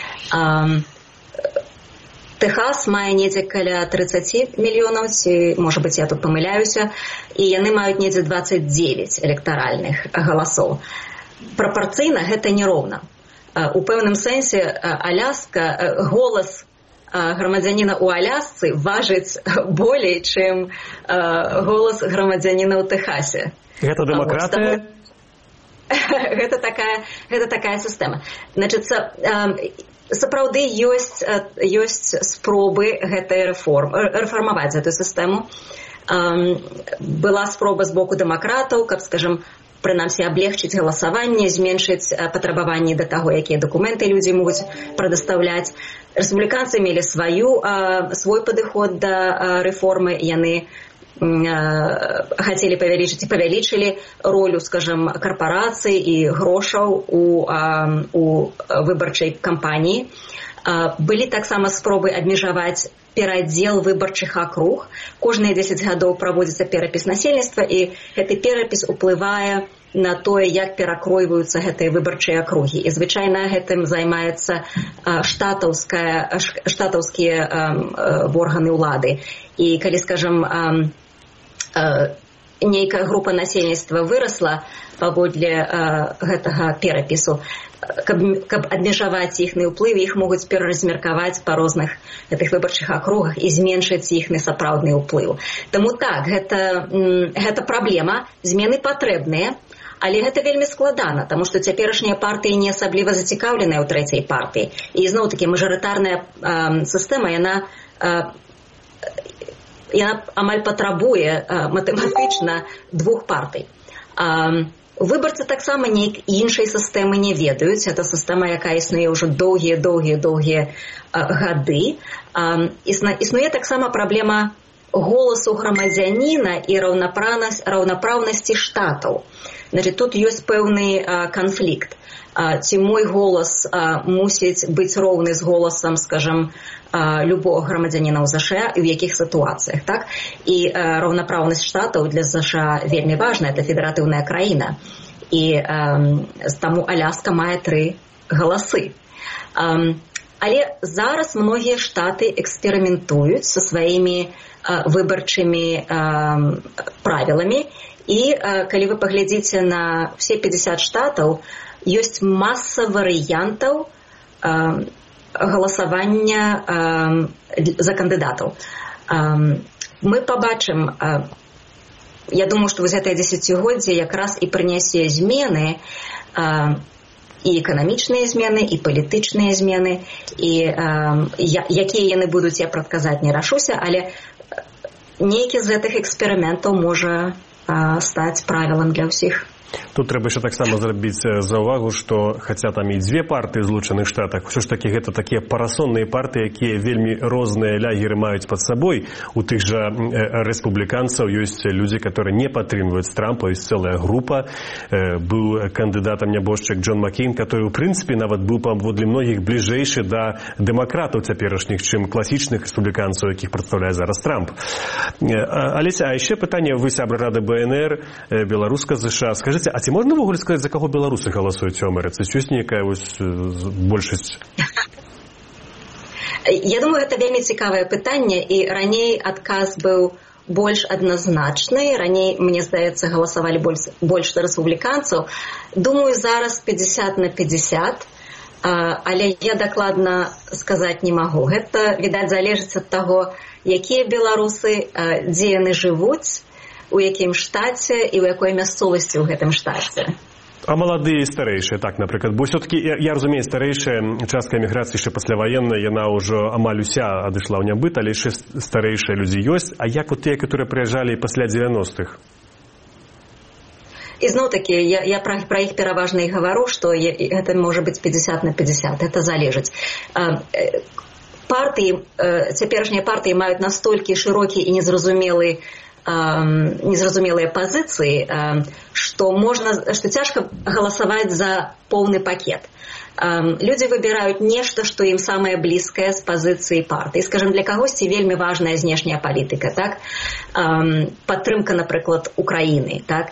Speaker 3: Тэхас мае недзе каля тридцать мільёнаў, ці, можа быць, я тут памыляюся, і яны маюць недзе двадцать девять электаральных галасоў. Прапарцыйна гэта нероўна. У пэўным сэнсе Аляска, голас грамадзяніна ў Алясцы важыць болей, чым голас грамадзяніна ў Тэхасе.
Speaker 1: Гэта дэмакратыя?
Speaker 3: Гэта такая, гэта такая сістэма. Значыць, сапраўды ёсць, ёсць спробы гэтай рэформ, рэфармаваць гэтую сістэму. Была спроба з боку дэмакратаў, каб, скажем, прынамсі аблегчыць галасаванне, зменшыць патрабаванні да таго, якія дакументы людзі могуць прадастаўляць. Рэспубліканцы мелі сваю, свой падыход да рэформы, яны хацелі павялічыць і павялічылі ролю, скажем, карпорацый і грошаў у, у выбарчай кампаніі. Былі таксама спробы абмежаваць перадзел выбарчых акруг. Кожныя дзесяць гадоў праводзіцца перапіс насельніцтва, і гэты перапіс уплывае на тое, як перакройваюцца гэтыя выбарчыя акругі. І звычайна гэтым займаецца штатаўская, штатаўскія органы ўлады. І калі, скажем, нейкая група насельніцтва вырасла паводле гэтага перапісу, каб, каб абмежаваць іхны ўплыв, іх могуць пераразмеркаваць па розных гэтых выбарчых акругах і зменшыць іхны сапраўдны ўплыў. Таму так, гэта, гэта праблема, змены патрэбныя, але гэта вельмі складана, таму што цяперашнія партыі не асабліва зацікаўленыя ў трэцяй партыі. І зноў-такі мажарытарная э, сістэма, яна э, яна амаль патрабуе матэматычна двух партый. Выбарцы таксама нейк іншай сістэмы не ведаюць. Гэта сістэма, якая існуе ўжо доўгія-доўгія-доўгія гады. Існуе таксама праблема голасу грамадзяніна і раўнапраўнасці штатаў. Значит, тут ёсць пэўны канфлікт. Ці мой голас мусіць быць роўны з голасам, скажем, любого грамадзяніна ў ЗША і ў якіх сітуацыях, так? І раўнапраўнасць штатаў для ЗША вельмі важна, это федэратыўная краіна. І таму Аляска мае тры галасы. Але зараз многія штаты эксперыментуюць са сваімі выбарчымі правіламі. І калі вы паглядзіце на все пятьдесят штатаў, ёсць маса варыянтаў галасавання за кандыдатаў. Мы пабачым, я думаю, што вось гэтае дзесяцігоддзе якраз і прынясе змены, і эканамічныя змены, і палітычныя змены, і якія яны будуць, я прадказаць не рашуся, але нейкі з гэтых эксперыментаў можа стаць правілам для ўсіх.
Speaker 1: Тут трэба яшчэ таксама зрабіць заўвагу, што хаця там і дзве партыі ў Злучаных Штатах, усё ж такі гэта такія парасонныя партыі, якія вельмі розныя лягеры маюць пад сабой. У тых жа рэспубліканцаў ёсць людзі, которые не падтрымліваюць Трампа, ёсць цэлая група. Быў кандыдатам нябожчык Джон Маккейн, который, у прынцыпе, нават быў паводле многіх бліжэйшы да дэмакратаў цяперашніх, чым класічных рэспубліканцаў, якіх прадстаўляе зараз Трамп. Алеся, а яшчэ пытанне, вы сябра рады БНР, беларуска ЗША. Скажыце, а ці можна ввогуле сказаць, за каго беларусы галасуюць у Амерыцы? Ці ёсць нейкая вось большасць?
Speaker 3: Я думаю, гэта вельмі цікавае пытанне, і раней адказ быў больш адназначны. Раней, мне здаецца, галасавалі больш, больш рэспубліканцаў. Думаю, зараз пятьдесят на пятьдесят, але я дакладна сказаць не магу. Гэта, відаць, залежыць ад таго, якія беларусы, дзе яны жывуць, у якім штаце і ў якой мясцовасці ў гэтым штаце.
Speaker 1: А маладыя і старэйшыя, так, напрыклад, бо все-таки, я, я разумею, старэйшая частка эміграцыі яшчэ пасляваенная, яна ўжо амаль уся адышла ў нябыт, але яшчэ старэйшыя людзі ёсць. А як у тыя, которые прыязджалі пасля девяностых?
Speaker 3: І зноў-такі, я, я пра, пра іх пераважна і гавару, што гэта можа быць пятьдесят на пятьдесят, гэта залежыць. Партыі, цяперашнія партыі маюць настолькі шырокі і незразумелы незразумелыя пазіцыі, што можна, што цяжка галасаваць за поўны пакет. Людзі выбіраюць нешта, што ім самае блізкае з пазіцыі партыі. Скажам, для кагосьці вельмі важная знешняя палітыка, так? Падтрымка, напрыклад, Украіны, так?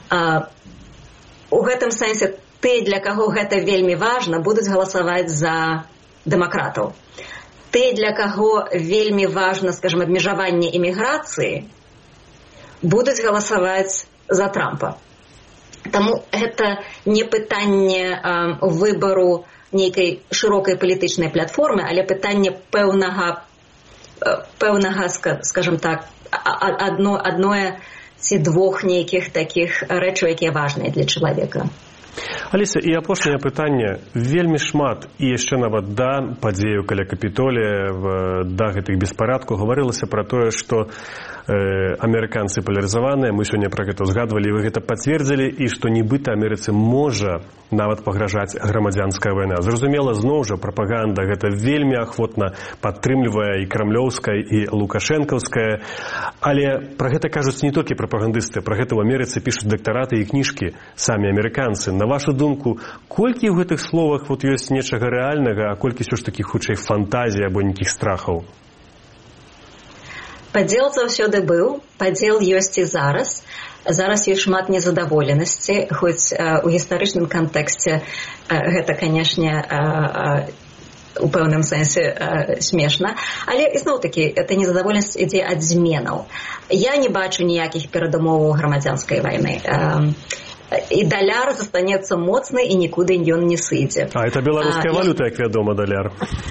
Speaker 3: У гэтым сэнсе ты, для каго гэта вельмі важна, будуць галасаваць за дэмакратаў. Ты, для каго вельмі важна, скажам, абмежаванне іміграцыі, будуць галасаваць за Трампа. Таму гэта не пытанне э, выбару нейкай шырокай палітычнай платформы, але пытанне пэўнага, пэўнага, скажам так, адно, адное ці двух нейкіх такіх рэчаў, якія важныя для чалавека.
Speaker 1: Аліса, і апошняе пытанне. Вельмі шмат, і яшчэ нават да падзею каля Капітолія, да гэтых беспарадкаў гаварылася пра тое, што э, амерыканцы палярызаваныя, мы сёння пра гэта згадвалі, і вы гэта пацвердзілі, і што нібыта Амерыцы можа нават пагражаць грамадзянская вайна. Зразумела, зноў жа, прапаганда гэта вельмі ахвотна падтрымлівае і крамлёўская, і лукашэнкаўская, але пра гэта кажуць не толькі прапагандысты, пра гэта ў Амерыцы пішуць дактараты і кніжкі самі амерыканцы. На вашу думку, колькі ў гэтых словах вот ёсць нечага рэальнага, а колькі ўсё ж такі хутчэй фантазій або нейкіх страхаў?
Speaker 3: Падзел заўсёды быў, падзел ёсць і зараз. Зараз ёсць шмат незадаволенасці, хоць э, у гістарычным кантэксце э, гэта, канешне, э, э, у пэўным сэнсе э, смешна, але ізноў-такі эта незадаволенасць ідзе ад зменаў. Я не бачу ніякіх перадумоваў грамадзянскай вайны. Э, і даляр застанецца моцны, і нікуды ён не сыдзе.
Speaker 1: А это беларуская а, валюта, як вядома, даляр.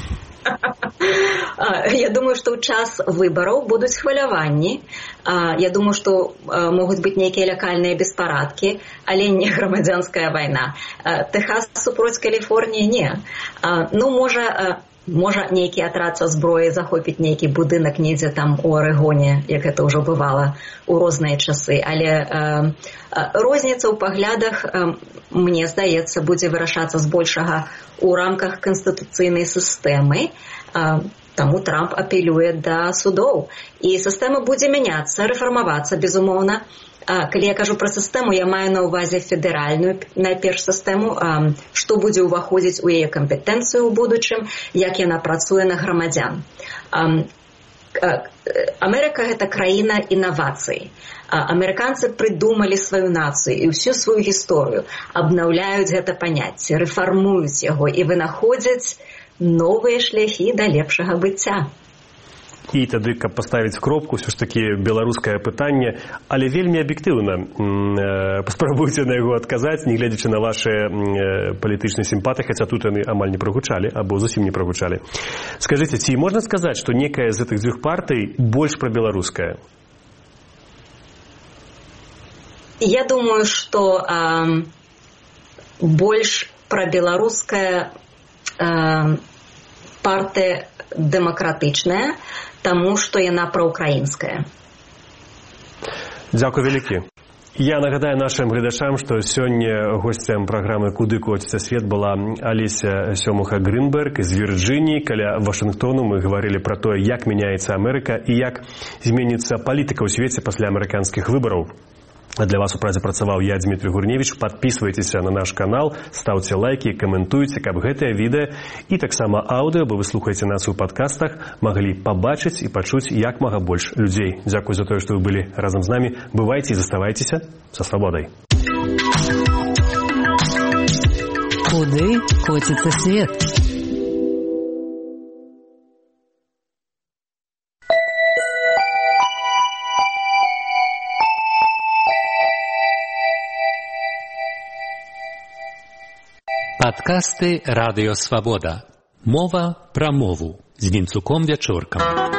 Speaker 3: Я думаю, што ў час выбараў будуць хваляванні. Я думаю, што могуць быць нейкія лакальныя беспарадкі, але не грамадзянская вайна. Тэхас супроць Каліфорніі не. Ну, можа, можа нейкі атрад са зброяй захопіць нейкі будынак недзе там у Арэгоне, як гэта ўжо бывала у розныя часы. Але розніца ў паглядах, мне здаецца, будзе вырашацца збольшага у рамках канстытуцыйнай сістэмы. Таму Трамп апелюе да судоў. І сістэма будзе мяняцца, рэфармавацца, безумоўна. Калі я кажу пра сістэму, я маю на ўвазе федэральную, найперш сістэму, што будзе ўваходзіць у яе кампетэнцыю ў будучым, як яна працуе на грамадзян. Амерыка – гэта краіна інавацый. Амерыканцы прыдумалі сваю нацыю і ўсю сваю гісторыю, абнаўляюць гэта паняцце, рэфармуюць яго і вынаходзяць новыя шляхі да лепшага быцця.
Speaker 1: І тады, каб паставіць кропку, ўсё ж такі беларускае пытанне, але вельмі аб'ектыўна. Паспрабуйце на яго адказаць, не гледзячы на вашы палітычныя сімпаты, хаця тут яны амаль не прагучалі, або зусім не прагучалі. Скажыце, ці можна сказаць, што некая з гэтых дзвюх партый больш прабеларуская?
Speaker 3: Я думаю, што э, больш прабеларуская э, партыя дэмакратычная, таму што яна праўкраінская.
Speaker 1: Дзякуй вялікі. Я нагадаю нашим глядачам, што сёння госцем праграмы «Куды коціцца свет» была Аліся Сёмуха-Грынберг з Вірджыніі. Каля Вашынгтону мы гаварылі пра тое, як мяняецца Амерыка і як зменіцца палітыка ў свеце пасля амерыканскіх выбараў. Для вас у празе працаваў я, Дмітрий Гурневич. Подписывайтесь на наш канал, ставьте лайки, комментуйте, каб гэтае відэа і таксама аўдыо, бо вы слухаеце нас у падкастах, маглі пабачыць і пачуць як мага больш людзей. Дзякуй за тое, што вы былі разам з намі. Бывайце і заставайцеся са свабодай.
Speaker 2: Куды коціцца свет?
Speaker 4: Падкасты «Радыё Свабода». Мова пра мову з Вінцуком Вячоркам.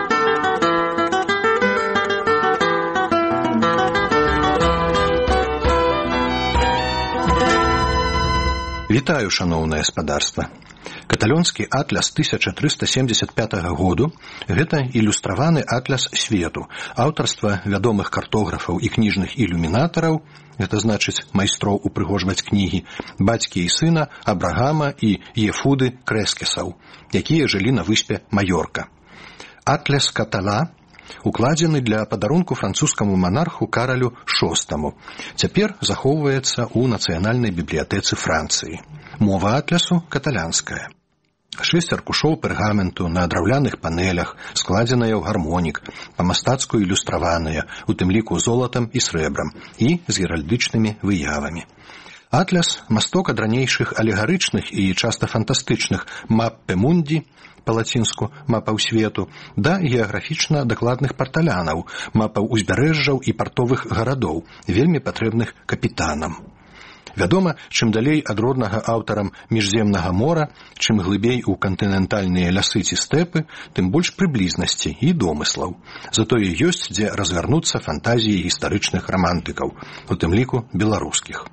Speaker 5: Вітаю, шаноўнае спадарства. Каталонскі атлас тысяча трыста семдзесят пятага году – гэта ілюстраваны атлас свету, аўтарства вядомых картографаў і кніжных ілюмінатараў, гэта значыць майстроў упрыгожваць кнігі, бацькі і сына Абрагама і Ефуды Крэскесаў, якія жылі на выспе Маёрка. Атлас Катала укладзены для падарунку французскаму манарху Каралю шостаму. Цяпер захоўваецца ў нацыянальнай бібліятэцы Францыі. Мова атлясу каталянская. Шэсць аркушоў пергаменту на драўляных панелях, складзеныя ў гармонік, па-мастацку ілюстраваныя, у тым ліку золатам і срэбрам, і з геральдычнымі выявамі. Атляс – масток ад ранейшых алегарычных і часта фантастычных маппе мунді, па-лацінску мапаў свету, да геаграфічна дакладных парталянаў, мапаў узбярэжжаў і партовых гарадоў, вельмі патрэбных капітанам. Вядома, чым далей ад роднага аўтарам міжземнага мора, чым глыбей у кантынентальныя лясы ці стэпы, тым больш прыблізнасці і домыслаў. Затое ёсць, дзе разгарнуцца фантазіі гістарычных рамантыкаў, у тым ліку беларускіх.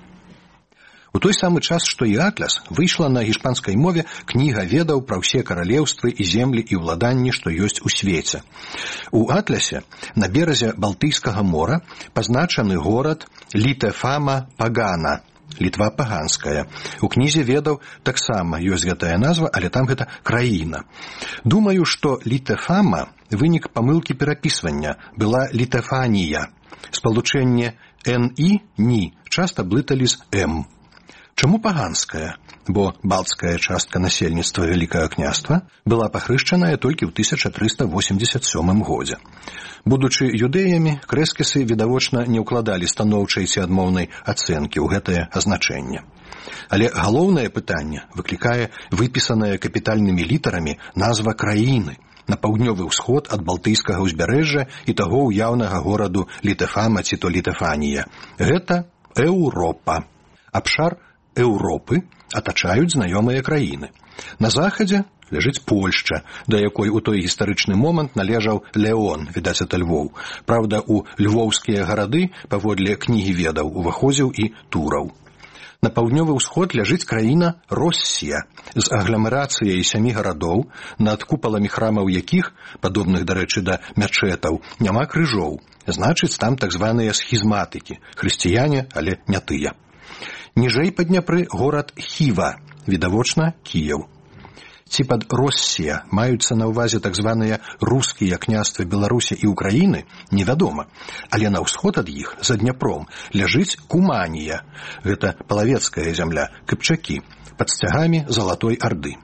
Speaker 5: У той самы час, што і атляс, выйшла на гішпанскай мове кніга ведаў пра ўсе каралеўствы і землі і ўладанні, што ёсць у свеце. У атлясе на беразе Балтыйскага мора пазначаны горад Літефама Пагана, Літва паганская. У кнізе ведаў таксама ёсць гэтая назва, але там гэта краіна. Думаю, што Літефама – вынік памылкі перапісвання, была Літефанія. Спалучэнне «н» «ні» часта блыталі з «м». Чаму паганская? Бо балтская частка насельніцтва Вялікага княства была пахрышчаная толькі ў тысяча трыста восемьдесят сёмым годзе. Будучы юдэямі, крэскісы відавочна не ўкладалі станоўчай ці адмоўнай ацэнкі ў гэтае азначэнне. Але галоўнае пытанне выклікае выпісаная капітальнымі літарамі назва краіны на паўднёвы ўсход ад Балтыйскага ўзбярэжжа і таго ўяўнага гораду Літефама ці то Літефанія. Гэта Еўропа. Абшар Еўропы атачаюць знаёмыя краіны. На захадзе ляжыць Польшча, да якой у той гістарычны момант належаў Леон, відаць, ад Львоў. Праўда, у львоўскія гарады, паводле кнігі ведаў, уваходзіў і Тураў. На паўднёвы ўсход ляжыць краіна Россія з агламерацыяй сямі гарадоў, над купаламі храмаў якіх, падобных, дарэчы, да мячэтаў, няма крыжоў. Значыць, там так званыя схізматыкі, хрысціяне, але не тыя. Ніжэй па Дняпры горад Хіва, відавочна Кіеў. Ці пад Россія маюцца на ўвазе так званыя рускія княствы Беларусі і Украіны, невядома. Але на ўсход ад іх, за Дняпром, ляжыць Куманія. Гэта палавецкая зямля, Кыпчакі, пад сцягамі Залатой Арды.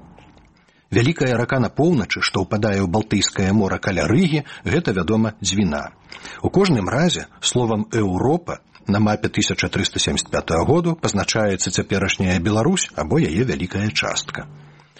Speaker 5: Вялікая рака на поўначы, што ўпадае ў Балтыйскае мора каля Рыгі, гэта, вядома, Дзвіна. У кожным разе словам «Еўропа» на мапе тысяча трыста семьдесят пятага году пазначаецца цяперашняя Беларусь або яе вялікая частка.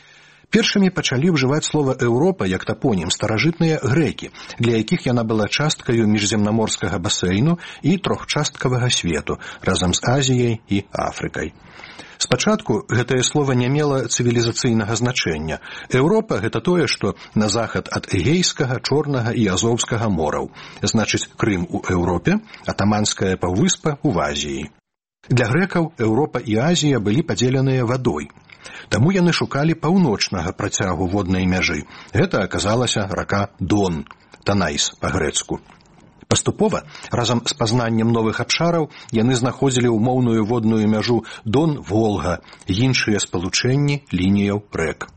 Speaker 5: Першымі пачалі ўжываць слова «Еўропа» як тапонім старажытныя грэкі, для якіх яна была часткаю міжземнаморскага басейну і трохчасткавага свету разам з Азіяй і Афрыкай. Спачатку гэтае слова не мела цывілізацыйнага значэння. Еўропа – гэта тое, што на захад ад Эгейскага, Чорнага і Азоўскага мораў. Значыць, Крым у Еўропе, атаманская паўвыспа ў Азіі. Для грэкаў Еўропа і Азія былі падзеленыя вадой. Таму яны шукалі паўночнага працягу воднай мяжы. Гэта аказалася рака Дон, Танайс па-грэцку. Паступова, разам з пазнаннем новых абшараў, яны знаходзілі ўмоўную водную мяжу Дон-Волга, іншыя спалучэнні лініяў рэк.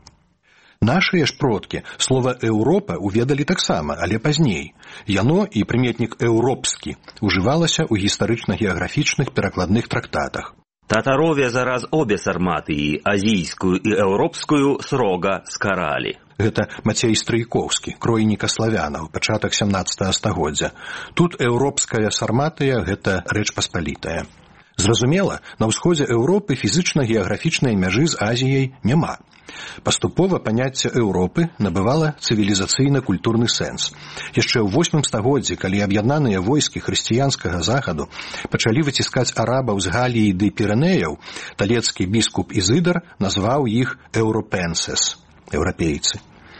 Speaker 5: Нашыя ж продкі слова «Еўропа» уведалі таксама, але пазней. Яно і прыметнік «еўропскі» ужывалася ў гістарычна-геаграфічных перакладных трактатах.
Speaker 6: Татарове зараз обе сарматыі, азійскую і еўропскую, срога скаралі.
Speaker 5: Гэта Мацей Стрыйкоўскі, кройніка славянаў, пачатак сямнаццатага стагоддзя. Тут еўропская сарматыя – гэта рэч паспалітая. Зразумела, на ўсходзе Еўропы фізычна-геаграфічнай мяжы з Азіяй няма. Паступова паняцце Еўропы набывала цывілізацыйна-культурны сэнс. Яшчэ ў восьмым стагоддзі, калі аб'яднаныя войскі хрысціянскага захаду пачалі выціскаць арабаў з Галіі ды Пірэнеяў, талецкі біскуп Ізыдар назваў іх «еўропенсес» – еўрапейцы.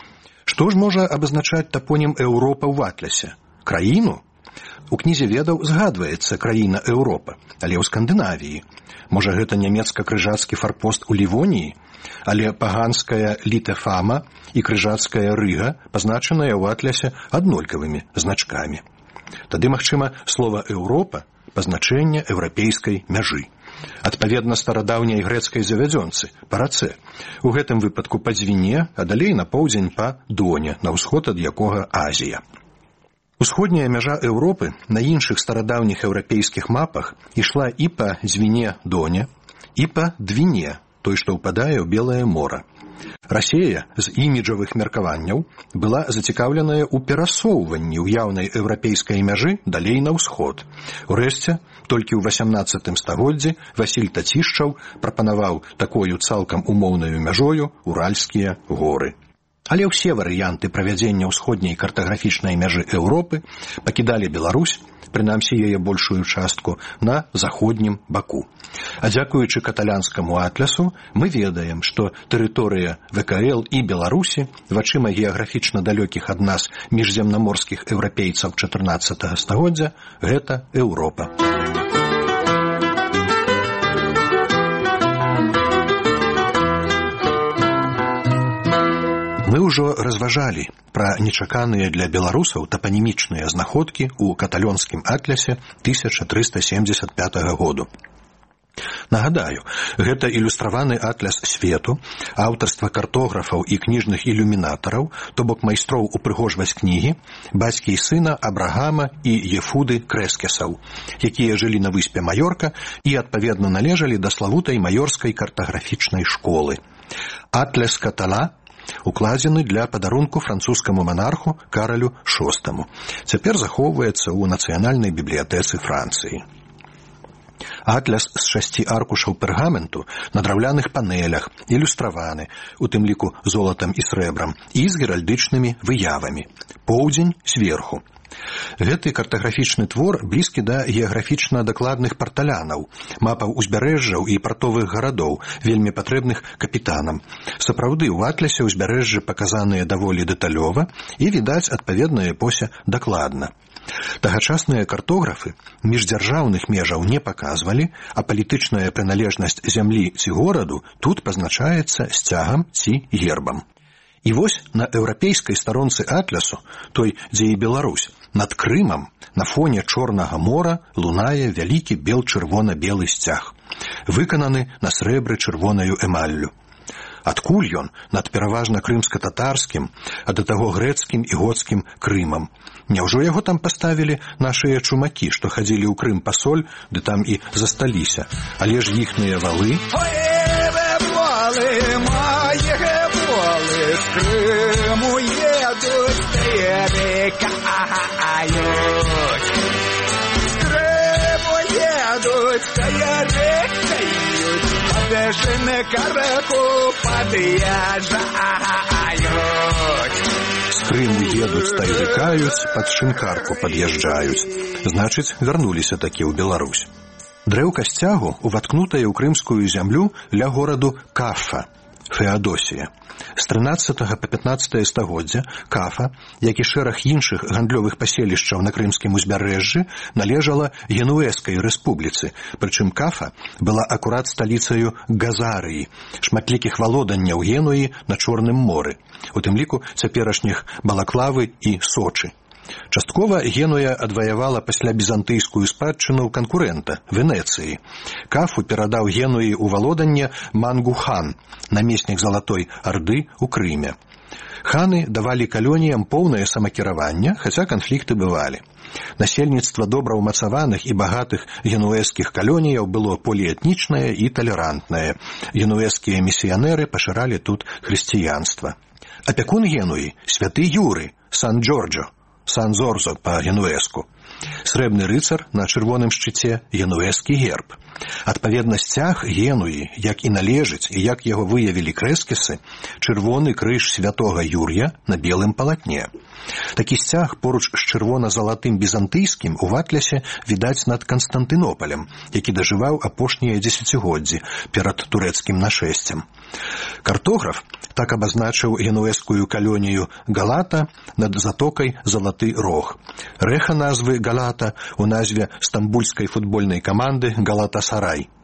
Speaker 5: Што ж можа абазначаць тапонім Еўропа ў атлясе? Краіну? У кнізе ведаў згадваецца краіна Еўропа, але ў Скандынавіі. Можа, гэта нямецка-крыжацкі фарпост у Лівоніі? Але паганская Літефама і крыжацкая Рыга пазначаныя ў атлясе аднолькавымі значкамі. Тады, магчыма, слова «Еўропа» – пазначэнне еўрапейскай мяжы. адпаведна старадаўняй грэцкай завядзёнцы, па рацэ. У гэтым выпадку па Дзвіне, а далей на поўдзень па Доне, на ўсход ад якога Азія. Усходняя мяжа Еўропы на іншых старадаўніх еўрапейскіх мапах ішла і па Дзвіне-Доне, і па Двіне, той, што ўпадае ў Белае мора. Расея з іміджавых меркаванняў была зацікаўленая ў перасоўванні ўяўнай еўрапейскай мяжы далей на ўсход. Урэшце, толькі ў васямнаццатым стагоддзі Васіль Тацішчаў прапанаваў такою цалкам умоўнаю мяжою Уральскія горы. Але ўсе варыянты правядзення ўсходняй картаграфічнай мяжы Еўропы пакідалі Беларусь, прынамсі яе большую частку, на заходнім баку. А дзякуючы каталянскаму атлясу мы ведаем, што тэрыторыя вэ ка эл і Беларусі вачыма геаграфічна далёкіх ад нас міжземнаморскіх еўрапейцаў чатырнаццатага стагоддзя – гэта Еўропа. Мы ўжо разважалі пра нечаканыя для беларусаў тапанімічныя знаходкі ў каталёнскім атлясе тысяча трыста семдзесят пятага году. Нагадаю, гэта ілюстраваны атляс свету, аўтарства картографаў і кніжных ілюмінатараў, то бок майстроў упрыгожваць кнігі, бацькі і сына Абрагама і Ефуды Крэскесаў, якія жылі на выспе Маёрка і адпаведна належалі да славутай маёрскай картаграфічнай школы. Атляс катала укладзены для падарунку французскаму манарху Каралю шостаму. Цяпер захоўваецца ў нацыянальнай бібліятэцы Францыі. Атляс з шасці аркушаў пергаменту на драўляных панелях, ілюстраваны, у тым ліку золатам і срэбрам, і з геральдычнымі выявамі. Поўдзень зверху. Гэты картаграфічны твор блізкі да геаграфічна дакладных парталянаў, мапаў узбярэжжаў і партовых гарадоў, вельмі патрэбных капітанам. Сапраўды, у атлясе ўзбярэжжы паказаныя даволі дэталёва і, відаць, адпаведная эпося дакладна. Тагачасныя картографы міждзяржаўных межаў не паказвалі, а палітычная прыналежнасць зямлі ці гораду тут пазначаецца сцягам ці гербам. І вось на еўрапейскай старонцы атлясу, той, дзе і Беларусь, над Крымам, на фоне Чорнага мора лунае вялікі бел-чырвона-белы сцяг, выкананы на срэбры чырвонаю эмаллю. Адкуль ён над пераважна крымска-татарскім, а да таго грэцкім і гоцкім Крымам? Няўжо яго там паставілі нашыя чумакі, што хадзілі ў Крым па соль, ды там і засталіся? Але ж іхныя валы... З Крыму едуць, перекаюць. З Крыму едуць, перекаюць. Падэшыны караку пад'язджаюць. З Крыму едуць, перекаюць, пад шынкарку пад'язджаюць. Значыць, вярнуліся такі ў Беларусь. Дрэўка сцягу уваткнутая ў крымскую зямлю ля гораду Кафа, Феадосія. З трынаццатага па пятнаццатае стагоддзя Кафа, як і шэраг іншых гандлёвых паселішчаў на крымскім узбярэжжы, належала Генуэзскай рэспубліцы, прычым Кафа была акурат сталіцаю Газарыі, шматлікіх валоданняў Генуі на Чорным моры, у тым ліку цяперашніх Балаклавы і Сочы. Часткова Генуя адваявала пасля візантыйскую спадчыну канкурэнта, Венецыі. Кафу перадаў Генуі ў валоданне Мангу-хан, намеснік Залатой Арды ў Крыме. Ханы давалі калоніям поўнае самакіраванне, хаця канфлікты бывалі. Насельніцтва добра ўмацаваных і багатых генуэзскіх калоніяў было поліэтнічнае і талерантнае. Генуэзскія місіянеры пашыралі тут хрысціянства. Апякун Генуі – святы Юры, Сан-Джорджо, Сан-Зорзо па-генуэзку. Срэбны рыцар на чырвоным шчыце – генуэзскі герб. Адпаведна сцяг Генуі, як і належыць, і як яго выявілі крэскесы, чырвоны крыж святога Юр'я на белым палатне. Такі сцяг поруч з чырвона-залатым візантыйскім у атлясе відаць над Канстантынопалем, які дажываў апошнія дзесяцігоддзі перад турэцкім нашэсцем. Картограф так абазначыў генуэзскую калонію Галата над затокай Залаты Рог. Рэха назвы Галата у назве стамбульскай футбольнай каманды Галатасарай.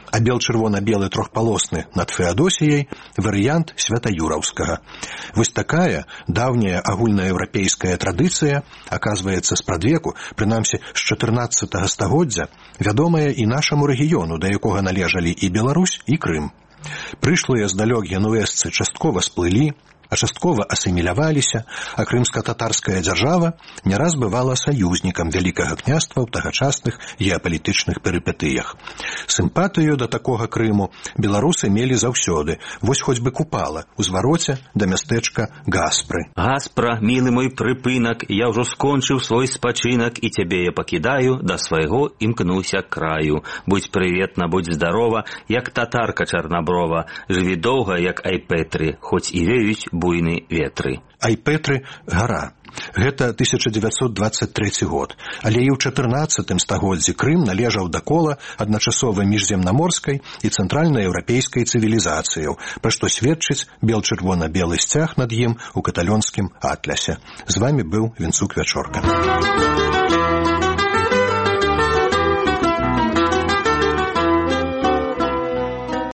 Speaker 5: а бел-чырвона-белы трохпалосны над Феадосіяй варыянт святаюраўскага. Вось такая даўняя агульнаеўрапейская традыцыя, аказваецца, спрадвеку, прынамсі з чатырнаццатага стагоддзя, вядомая і нашаму рэгіёну, да якога належалі і Беларусь, і Крым. Прышлыя здалёк генуэзцы часткова сплылі, а часткова асіміляваліся, а крымска-татарская дзяржава не раз бывала саюзнікам Вялікага княства ў тагачасных геапалітычных перыпетыях. Сімпатыю да такога Крыму беларусы мелі заўсёды, вось хоць бы Купала, у звароце да мястэчка Гаспры.
Speaker 6: Гаспра, мілы мой прыпынак, я ўжо скончыў свой спачынак, і цябе я пакідаю, да свайго імкнуся краю. Будь прыветна, будь здарова, як татарка чарнаброва, жыві доўга, як Айпетры, хоць і веюць буйны ветры.
Speaker 5: Айпетры – гара. Гэта тысяча дзевяцьсот дваццаць трэці год. Але і ў чатырнаццатым стагоддзі Крым належаў да кола адначасова міжземнаморскай і цэнтральнаеўрапейскай цывілізацыяў, пра што сведчыць бел-чырвона-белы сцяг над ім у каталонскім атлясе. З вамі быў Вінцук Вячорка.